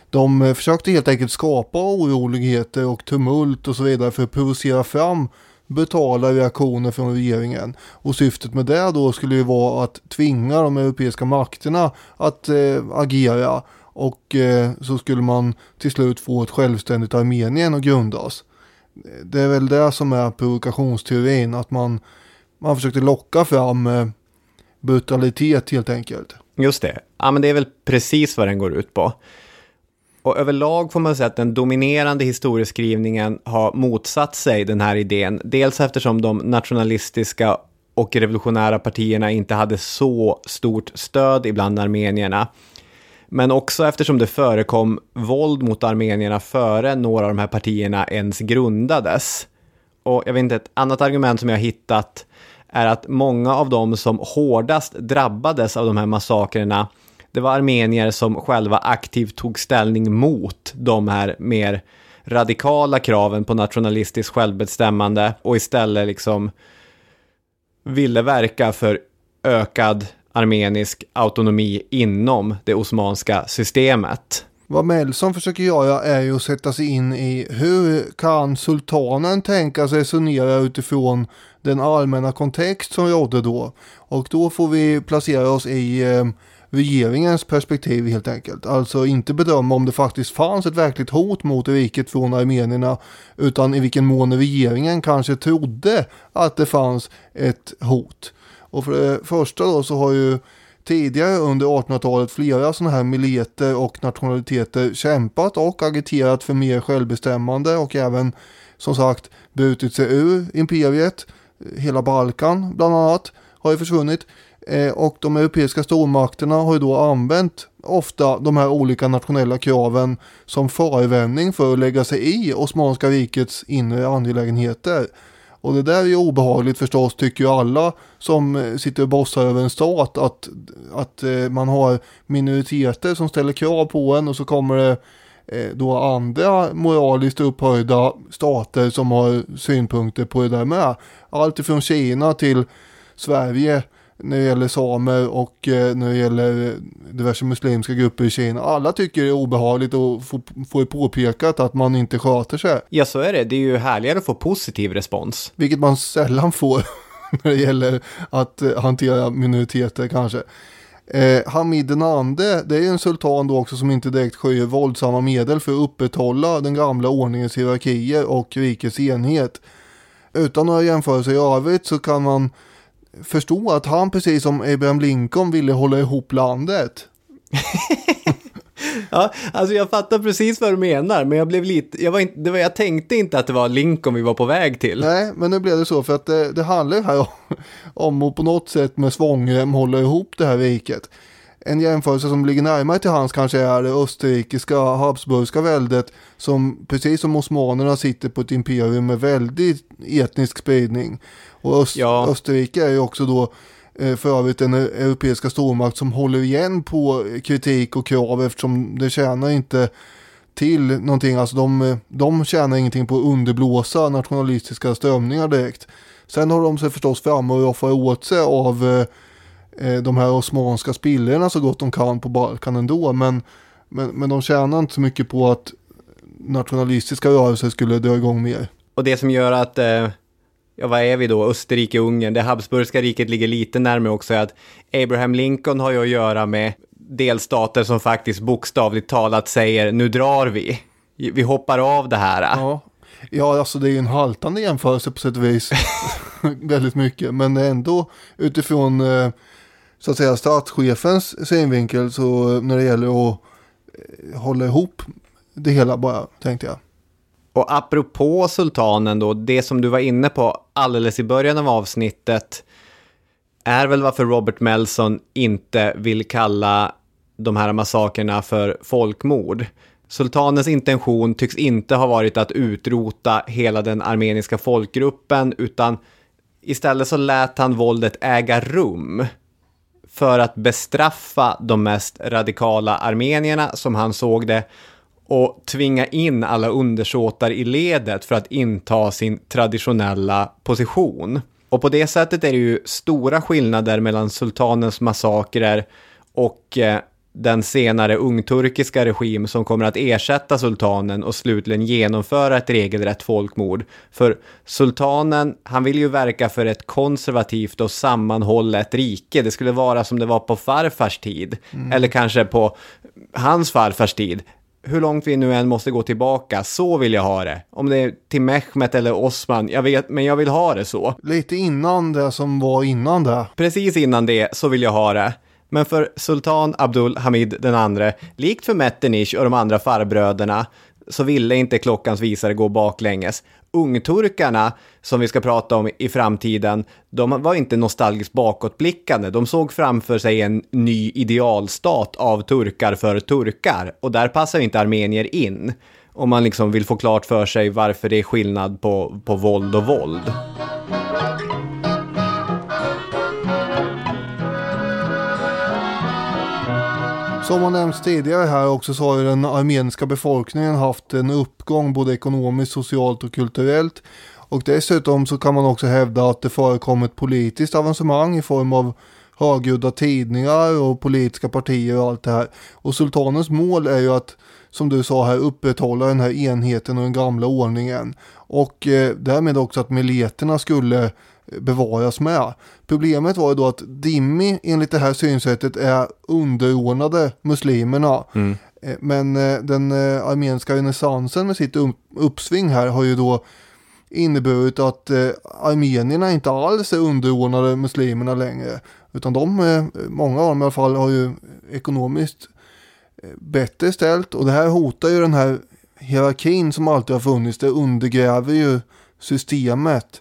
de försökte helt enkelt skapa oroligheter och tumult och så vidare för att provocera fram brutala reaktioner från regeringen. Och syftet med det då skulle ju vara att tvinga de europeiska makterna att agera, och så skulle man till slut få ett självständigt Armenien att grundas. Det är väl det som är provokationsteorin, att man försökte locka fram brutalitet helt enkelt. Just det. Ja, men det är väl precis vad den går ut på. Och överlag får man säga att den dominerande historieskrivningen har motsatt sig den här idén. Dels eftersom de nationalistiska och revolutionära partierna inte hade så stort stöd ibland armenierna. Men också eftersom det förekom våld mot armenierna före några av de här partierna ens grundades. Och jag vet inte, ett annat argument som jag har hittat är att många av dem som hårdast drabbades av de här massakrerna, det var armenier som själva aktivt tog ställning mot de här mer radikala kraven på nationalistiskt självbestämmande och istället liksom ville verka för ökad armenisk autonomi inom det osmanska systemet. Vad Melson försöker göra är ju att sätta sig in i hur kan sultanen tänka sig resonera utifrån den allmänna kontext som rådde då. Och då får vi placera oss i regeringens perspektiv helt enkelt. Alltså inte bedöma om det faktiskt fanns ett verkligt hot mot riket från armenierna, utan i vilken mån regeringen kanske trodde att det fanns ett hot. Och för det första då så har ju tidigare under 1800-talet flera sådana här militer och nationaliteter kämpat och agiterat för mer självbestämmande och även som sagt brutit sig ur imperiet. Hela Balkan bland annat har ju försvunnit. Och de europeiska stormakterna har ju då använt ofta de här olika nationella kraven som förevändning för att lägga sig i Osmanska rikets inre angelägenheter. Och det där är ju obehagligt förstås, tycker ju alla som sitter och bossar över en stat, att man har minoriteter som ställer krav på en och så kommer det då andra moraliskt upphöjda stater som har synpunkter på det där med. Allt ifrån Kina till Sverige när det gäller samer och när det gäller diverse muslimska grupper i Kina. Alla tycker det är obehagligt att få påpekat att man inte sköter sig. Ja, så är det. Det är ju härligare att få positiv respons. Vilket man sällan får när det gäller att hantera minoriteter kanske. Hamid den andre, det är en sultan då också som inte direkt sköjer våldsamma medel för att upprätthålla den gamla ordningens hierarkier och rikets enhet. Utan några jämförelser i övrigt så kan man förstå att han precis som Abraham Lincoln ville hålla ihop landet. Ja, alltså jag fattar precis vad du menar, men jag blev lite, jag tänkte inte att det var Lincoln vi var på väg till. Nej, men nu blev det så för att det handlar här om att på något sätt med svångrem hålla ihop det här riket. En jämförelse som ligger närmare till hans kanske är det österrikiska Habsburgska väldet som precis som osmanerna sitter på ett imperium med väldigt etnisk spridning. Och Österrike är ju också då för övrigt den europeiska stormakt som håller igen på kritik och krav eftersom det tjänar inte till någonting. Alltså de tjänar ingenting på att underblåsa nationalistiska strömningar direkt. Sen har de sig förstås fram och offrar åt sig av de här osmanska spillrorna så gott de kan på Balkan ändå. Men de tjänar inte så mycket på att nationalistiska rörelser skulle dra igång mer. Och det som gör att vad är vi då? Österrike och Ungern. Det Habsburgska riket ligger lite närmare också, att Abraham Lincoln har ju att göra med delstater som faktiskt bokstavligt talat säger nu drar vi. Vi hoppar av det här. Ja, alltså det är ju en haltande jämförelse på sätt och vis. Väldigt mycket. Men ändå utifrån så att säga statschefens synvinkel så när det gäller att hålla ihop det hela bara, tänkte jag. Och apropå sultanen då, det som du var inne på alldeles i början av avsnittet är väl varför Robert Melson inte vill kalla de här massakerna för folkmord. Sultanens intention tycks inte ha varit att utrota hela den armeniska folkgruppen, utan istället så lät han våldet äga rum för att bestraffa de mest radikala armenierna som han såg det och tvinga in alla undersåtar i ledet för att inta sin traditionella position. Och på det sättet är det ju stora skillnader mellan sultanens massakrer och den senare ungturkiska regim som kommer att ersätta sultanen och slutligen genomföra ett regelrätt folkmord. För sultanen, han vill ju verka för ett konservativt och sammanhållet rike. Det skulle vara som det var på farfars tid. Eller kanske på hans farfars tid. Hur långt vi nu än måste gå tillbaka, så vill jag ha det. Om det är till Mehmet eller Osman, jag vet, men jag vill ha det så. Lite innan det som var innan det. Precis innan det, så vill jag ha det. Men för Sultan Abdul Hamid den andre, likt för Metternich och de andra farbröderna, så ville inte klockans visare gå baklänges. Ungturkarna, som vi ska prata om i framtiden, de var inte nostalgiskt bakåtblickande. De såg framför sig en ny idealstat av turkar för turkar. Och där passar inte armenier in. Om man liksom vill få klart för sig varför det är skillnad på våld och våld. Som har nämnts tidigare här också så har ju den armeniska befolkningen haft en uppgång både ekonomiskt, socialt och kulturellt. Och dessutom så kan man också hävda att det förekom ett politiskt avancemang i form av högljudda tidningar och politiska partier och allt det här. Och sultanens mål är ju att, som du sa här, upprätthålla den här enheten och den gamla ordningen. Och därmed också att militerna skulle bevaras med. Problemet var ju då att Dhimmi enligt det här synsättet är underordnade muslimerna. Men den armeniska renässansen med sitt uppsving här har ju då inneburit att armenierna inte alls är underordnade muslimerna längre. Utan många av dem i alla fall har ju ekonomiskt bättre ställt. Och det här hotar ju den här hierarkin som alltid har funnits. Det undergräver ju systemet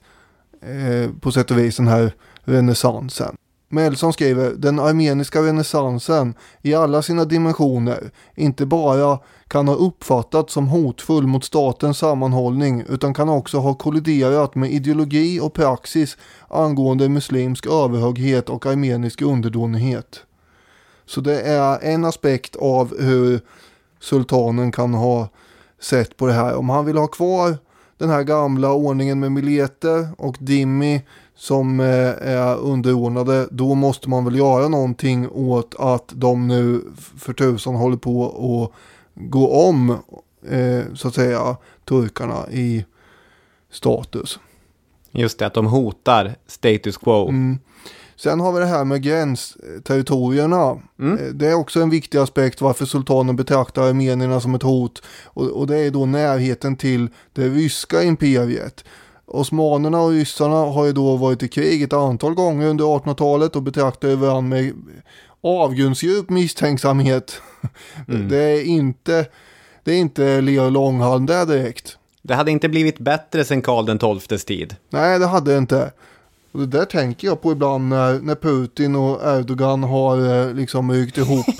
på sätt och vis den här renässansen. Melson skriver, den armeniska renässansen i alla sina dimensioner inte bara kan ha uppfattats som hotfull mot statens sammanhållning utan kan också ha kolliderat med ideologi och praxis angående muslimsk överhöghet och armenisk underdånighet. Så det är en aspekt av hur sultanen kan ha sett på det här. Om han vill ha kvar den här gamla ordningen med mileter och Dhimmi som är underordnade, då måste man väl göra någonting åt att de nu för tusan håller på att gå om så att säga turkarna i status. Just det, att de hotar status quo. Sen har vi det här med gränsterritorierna. Det är också en viktig aspekt varför sultanen betraktar armenierna som ett hot. Och det är då närheten till det ryska imperiet. Osmanerna och ryssarna har ju då varit i krig ett antal gånger under 1800-talet och betraktar varandra med avgrundsdjup misstänksamhet. Det är inte Leo Långhalm där direkt. Det hade inte blivit bättre sen Karl XII:s tid. Nej, det hade inte. Och det där tänker jag på ibland när Putin och Erdogan har liksom rykt ihop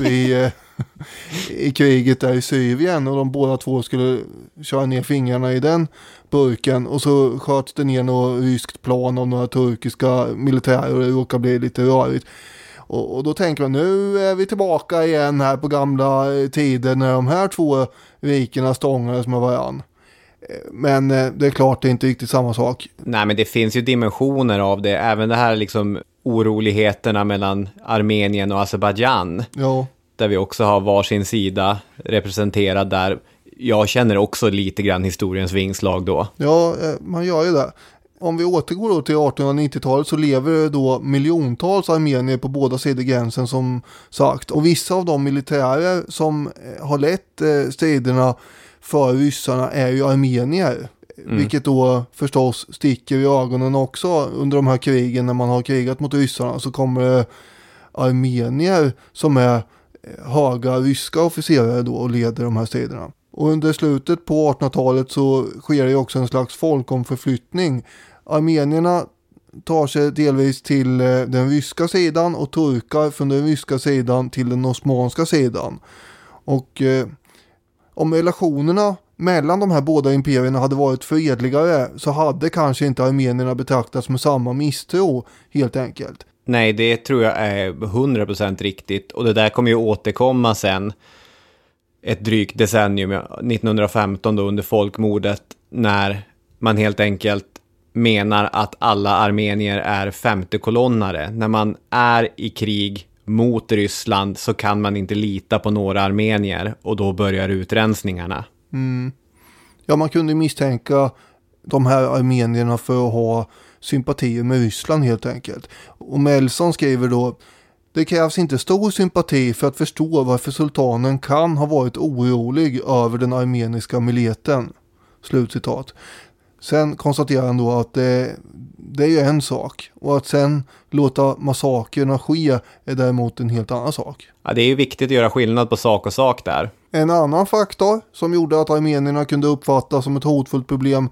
i kriget där i Syrien och de båda två skulle köra ner fingrarna i den burken och så sköts det ner något ryskt plan av några turkiska militärer och det råkar bli lite rörigt. Och då tänker man, nu är vi tillbaka igen här på gamla tider när de här två rikena stångades med varann. Men det är klart det är inte riktigt samma sak. Nej, men det finns ju dimensioner av det. Även det här liksom oroligheterna mellan Armenien och Azerbaijan. Ja. Där vi också har varsin sida representerad där. Jag känner också lite grann historiens vingslag då. Ja, man gör ju det. Om vi återgår då till 1890-talet så lever då miljontals armenier på båda sidor gränsen som sagt. Och vissa av de militärer som har lett striderna för ryssarna är ju armenier. Vilket då förstås sticker i ögonen också under de här krigen. När man har krigat mot ryssarna så kommer det armenier som är höga ryska officerare då och leder de här striderna. Och under slutet på 1800-talet så sker det också en slags folkomförflyttning. Armenierna tar sig delvis till den ryska sidan och turkar från den ryska sidan till den osmanska sidan. Och om relationerna mellan de här båda imperierna hade varit fredligare så hade kanske inte armenierna betraktats med samma misstro helt enkelt. Nej, det tror jag är 100% riktigt. Och det där kommer ju återkomma sen ett drygt decennium, 1915 då under folkmordet, när man helt enkelt menar att alla armenier är femtekolonnare. När man är i krig mot Ryssland så kan man inte lita på några armenier och då börjar utrensningarna. Ja, man kunde misstänka de här armenierna för att ha sympatier med Ryssland helt enkelt. Och Melson skriver då: det krävs inte stor sympati för att förstå varför sultanen kan ha varit orolig över den armeniska militen. Slutcitat. Sen konstaterar han då att det är ju en sak. Och att sen låta massakerna ske är däremot en helt annan sak. Ja, det är ju viktigt att göra skillnad på sak och sak där. En annan faktor som gjorde att armenierna kunde uppfattas som ett hotfullt problem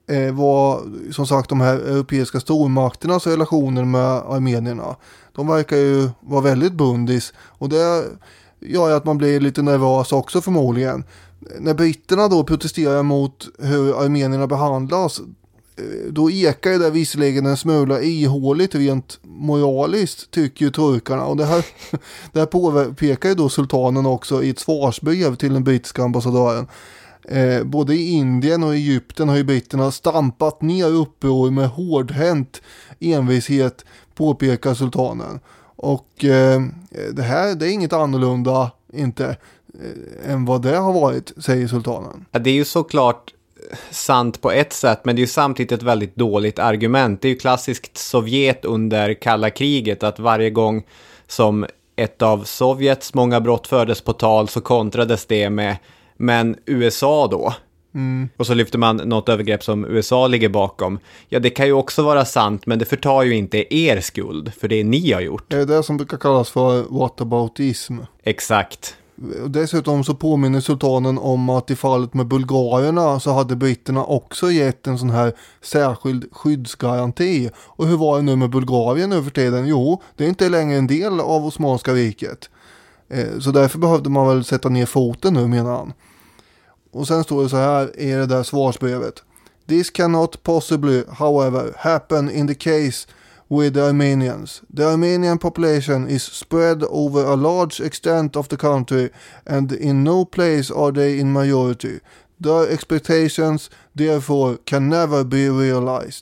var som sagt de här europeiska stormakternas relationer med armenierna. De verkar ju vara väldigt bundis och det gör att man blir lite nervös också förmodligen. När britterna då protesterar mot hur armenierna behandlas, då ekar ju det visserligen en smula ihåligt rent moraliskt, tycker ju turkarna. Och det här påpekar ju då sultanen också i ett svarsbrev till den brittiska ambassadören. Både i Indien och Egypten har ju britterna stampat ner uppror med hårdhänt envishet, påpekar sultanen. Och det är inget annorlunda inte än vad det har varit, säger sultanen. Ja, det är ju såklart sant på ett sätt, men det är ju samtidigt ett väldigt dåligt argument. Det är ju klassiskt Sovjet under kalla kriget, att varje gång som ett av Sovjets många brott fördes på tal så kontrades det med men USA då. Och så lyfter man något övergrepp som USA ligger bakom. Ja, det kan ju också vara sant, men det förtar ju inte er skuld för det ni har gjort. Det är det som brukar kallas för whataboutism. Exakt. Och dessutom så påminner sultanen om att i fallet med bulgarierna så hade britterna också gett en sån här särskild skyddsgaranti. Och hur var det nu med Bulgarien över tiden? Jo, det är inte längre en del av Osmanska riket. Så därför behövde man väl sätta ner foten nu, menar han. Och sen står det så här i det där svarsbrevet. This cannot possibly, however, happen in the case with the Armenians. The Armenian population is spread over a large extent of the country and in no place are they in majority. Their expectations therefore can never be realized.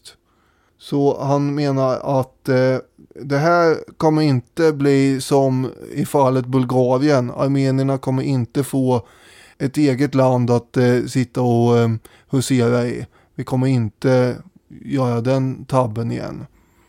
Så han menar att det här kommer inte bli som i fallet Bulgarien. Armenierna kommer inte få ett eget land att sitta och husera i. Vi kommer inte göra den tabben igen.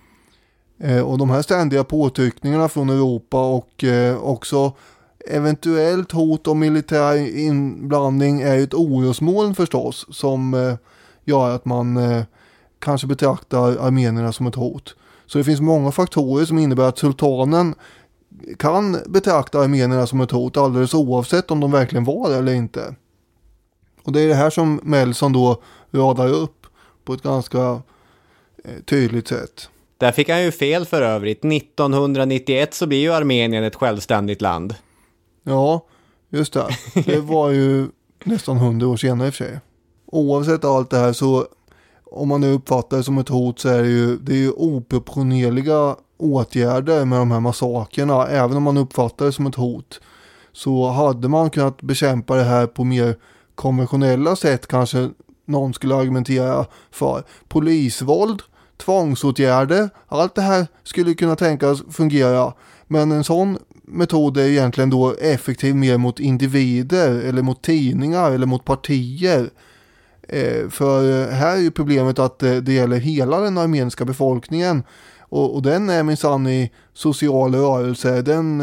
Och de här ständiga påtryckningarna från Europa och också eventuellt hot om militär inblandning är ett orosmoln förstås, som gör att man kanske betraktar armenierna som ett hot. Så det finns många faktorer som innebär att sultanen kan betrakta armenierna som ett hot alldeles oavsett om de verkligen var det eller inte. Och det är det här som Melson då radar upp på ett ganska tydligt sätt. Där fick han ju fel för övrigt. 1991 så blir ju Armenien ett självständigt land. Ja, just det. Det var ju nästan 100 år senare i och för sig. Oavsett allt det här så, om man nu uppfattar det som ett hot, så är det är ju oproportionerliga åtgärder med de här massakerna. Även om man uppfattar det som ett hot så hade man kunnat bekämpa det här på mer konventionella sätt, kanske någon skulle argumentera för. Polisvåld, tvångsåtgärder, allt det här skulle kunna tänkas fungera. Men en sån metod är egentligen då effektiv mer mot individer eller mot tidningar eller mot partier. För här är ju problemet att det gäller hela den armeniska befolkningen. Och den är minsann i social rörelse. Den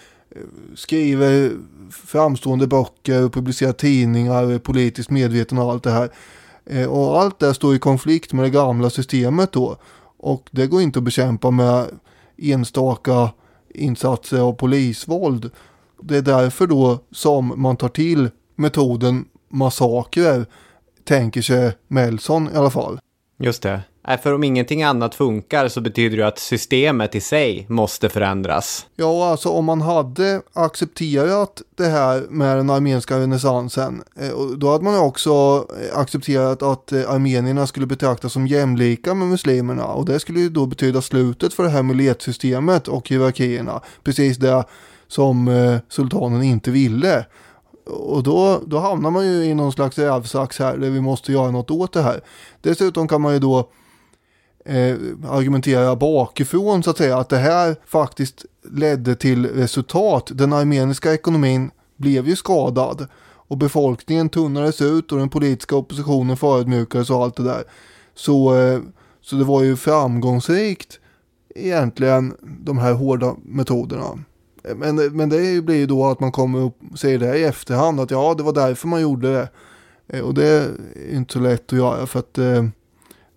skriver framstående böcker och publicerar tidningar, politiskt medveten och allt det här. Och allt det står i konflikt med det gamla systemet då. Och det går inte att bekämpa med enstaka insatser av polisvåld. Det är därför då som man tar till metoden massakrer, tänker sig Melson i alla fall. Just det. För om ingenting annat funkar så betyder det att systemet i sig måste förändras. Ja, alltså om man hade accepterat det här med den armeniska renässansen, då hade man också accepterat att armenierna skulle betraktas som jämlika med muslimerna. Och det skulle ju då betyda slutet för det här militärsystemet och hierarkierna. Precis det som sultanen inte ville. Och då hamnar man ju i någon slags rävsax här där vi måste göra något åt det här. Dessutom kan man ju då argumentera bakifrån så att säga, att det här faktiskt ledde till resultat. Den armeniska ekonomin blev ju skadad och befolkningen tunnades ut och den politiska oppositionen förödmjukades och allt det där. Så det var ju framgångsrikt egentligen, de här hårda metoderna. Men det blir ju då att man kommer och säger det i efterhand att ja, det var därför man gjorde det. Och det är inte så lätt att göra, för att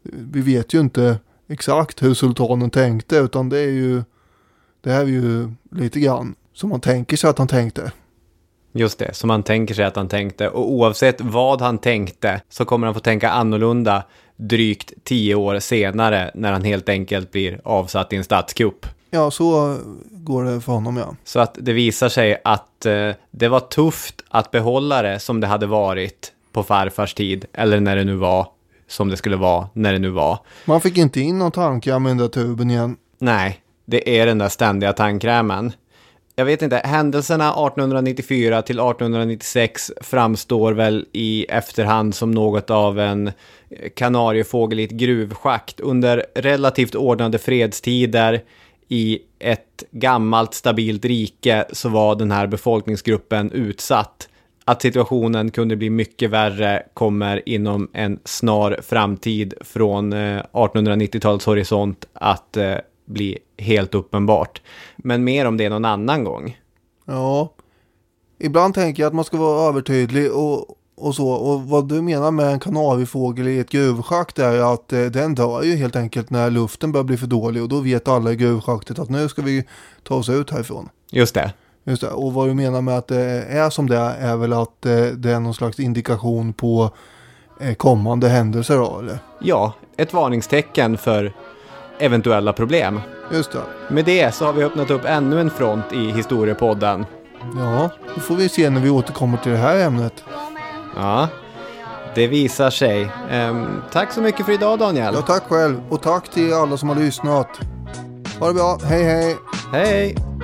vi vet ju inte exakt hur sultanen tänkte, utan det här är ju lite grann som man tänker sig att han tänkte. Just det, som man tänker sig att han tänkte. Och oavsett vad han tänkte så kommer han få tänka annorlunda drygt 10 år senare när han helt enkelt blir avsatt i en statskupp. Ja, så går det för honom, ja. Så att det visar sig att det var tufft att behålla det som det hade varit på farfars tid. Eller när det nu var som det skulle vara när det nu var. Man fick inte in någon tandkräm i den där tuben igen. Nej, det är den där ständiga tandkrämen. Jag vet inte, händelserna 1894 till 1896 framstår väl i efterhand som något av en kanariefågel i ett gruvschakt under relativt ordnade fredstider. I ett gammalt stabilt rike så var den här befolkningsgruppen utsatt. Att situationen kunde bli mycket värre kommer inom en snar framtid från 1890-talets horisont att bli helt uppenbart. Men mer om det någon annan gång. Ja, ibland tänker jag att man ska vara övertydlig och så. Och vad du menar med en kanariefågel i ett gruvschakt är att den dör ju helt enkelt när luften börjar bli för dålig. Och då vet alla i gruvschaktet att nu ska vi ta oss ut härifrån. Just det. Och vad du menar med att det är som det är väl att det är någon slags indikation på kommande händelser då, eller? Ja, ett varningstecken för eventuella problem. Just det. Med det så har vi öppnat upp ännu en front i historiepodden. Ja, då får vi se när vi återkommer till det här ämnet. Ja, det visar sig. Tack så mycket för idag, Daniel. Ja, tack själv. Och tack till alla som har lyssnat. Ha det bra. Hej, hej. Hej.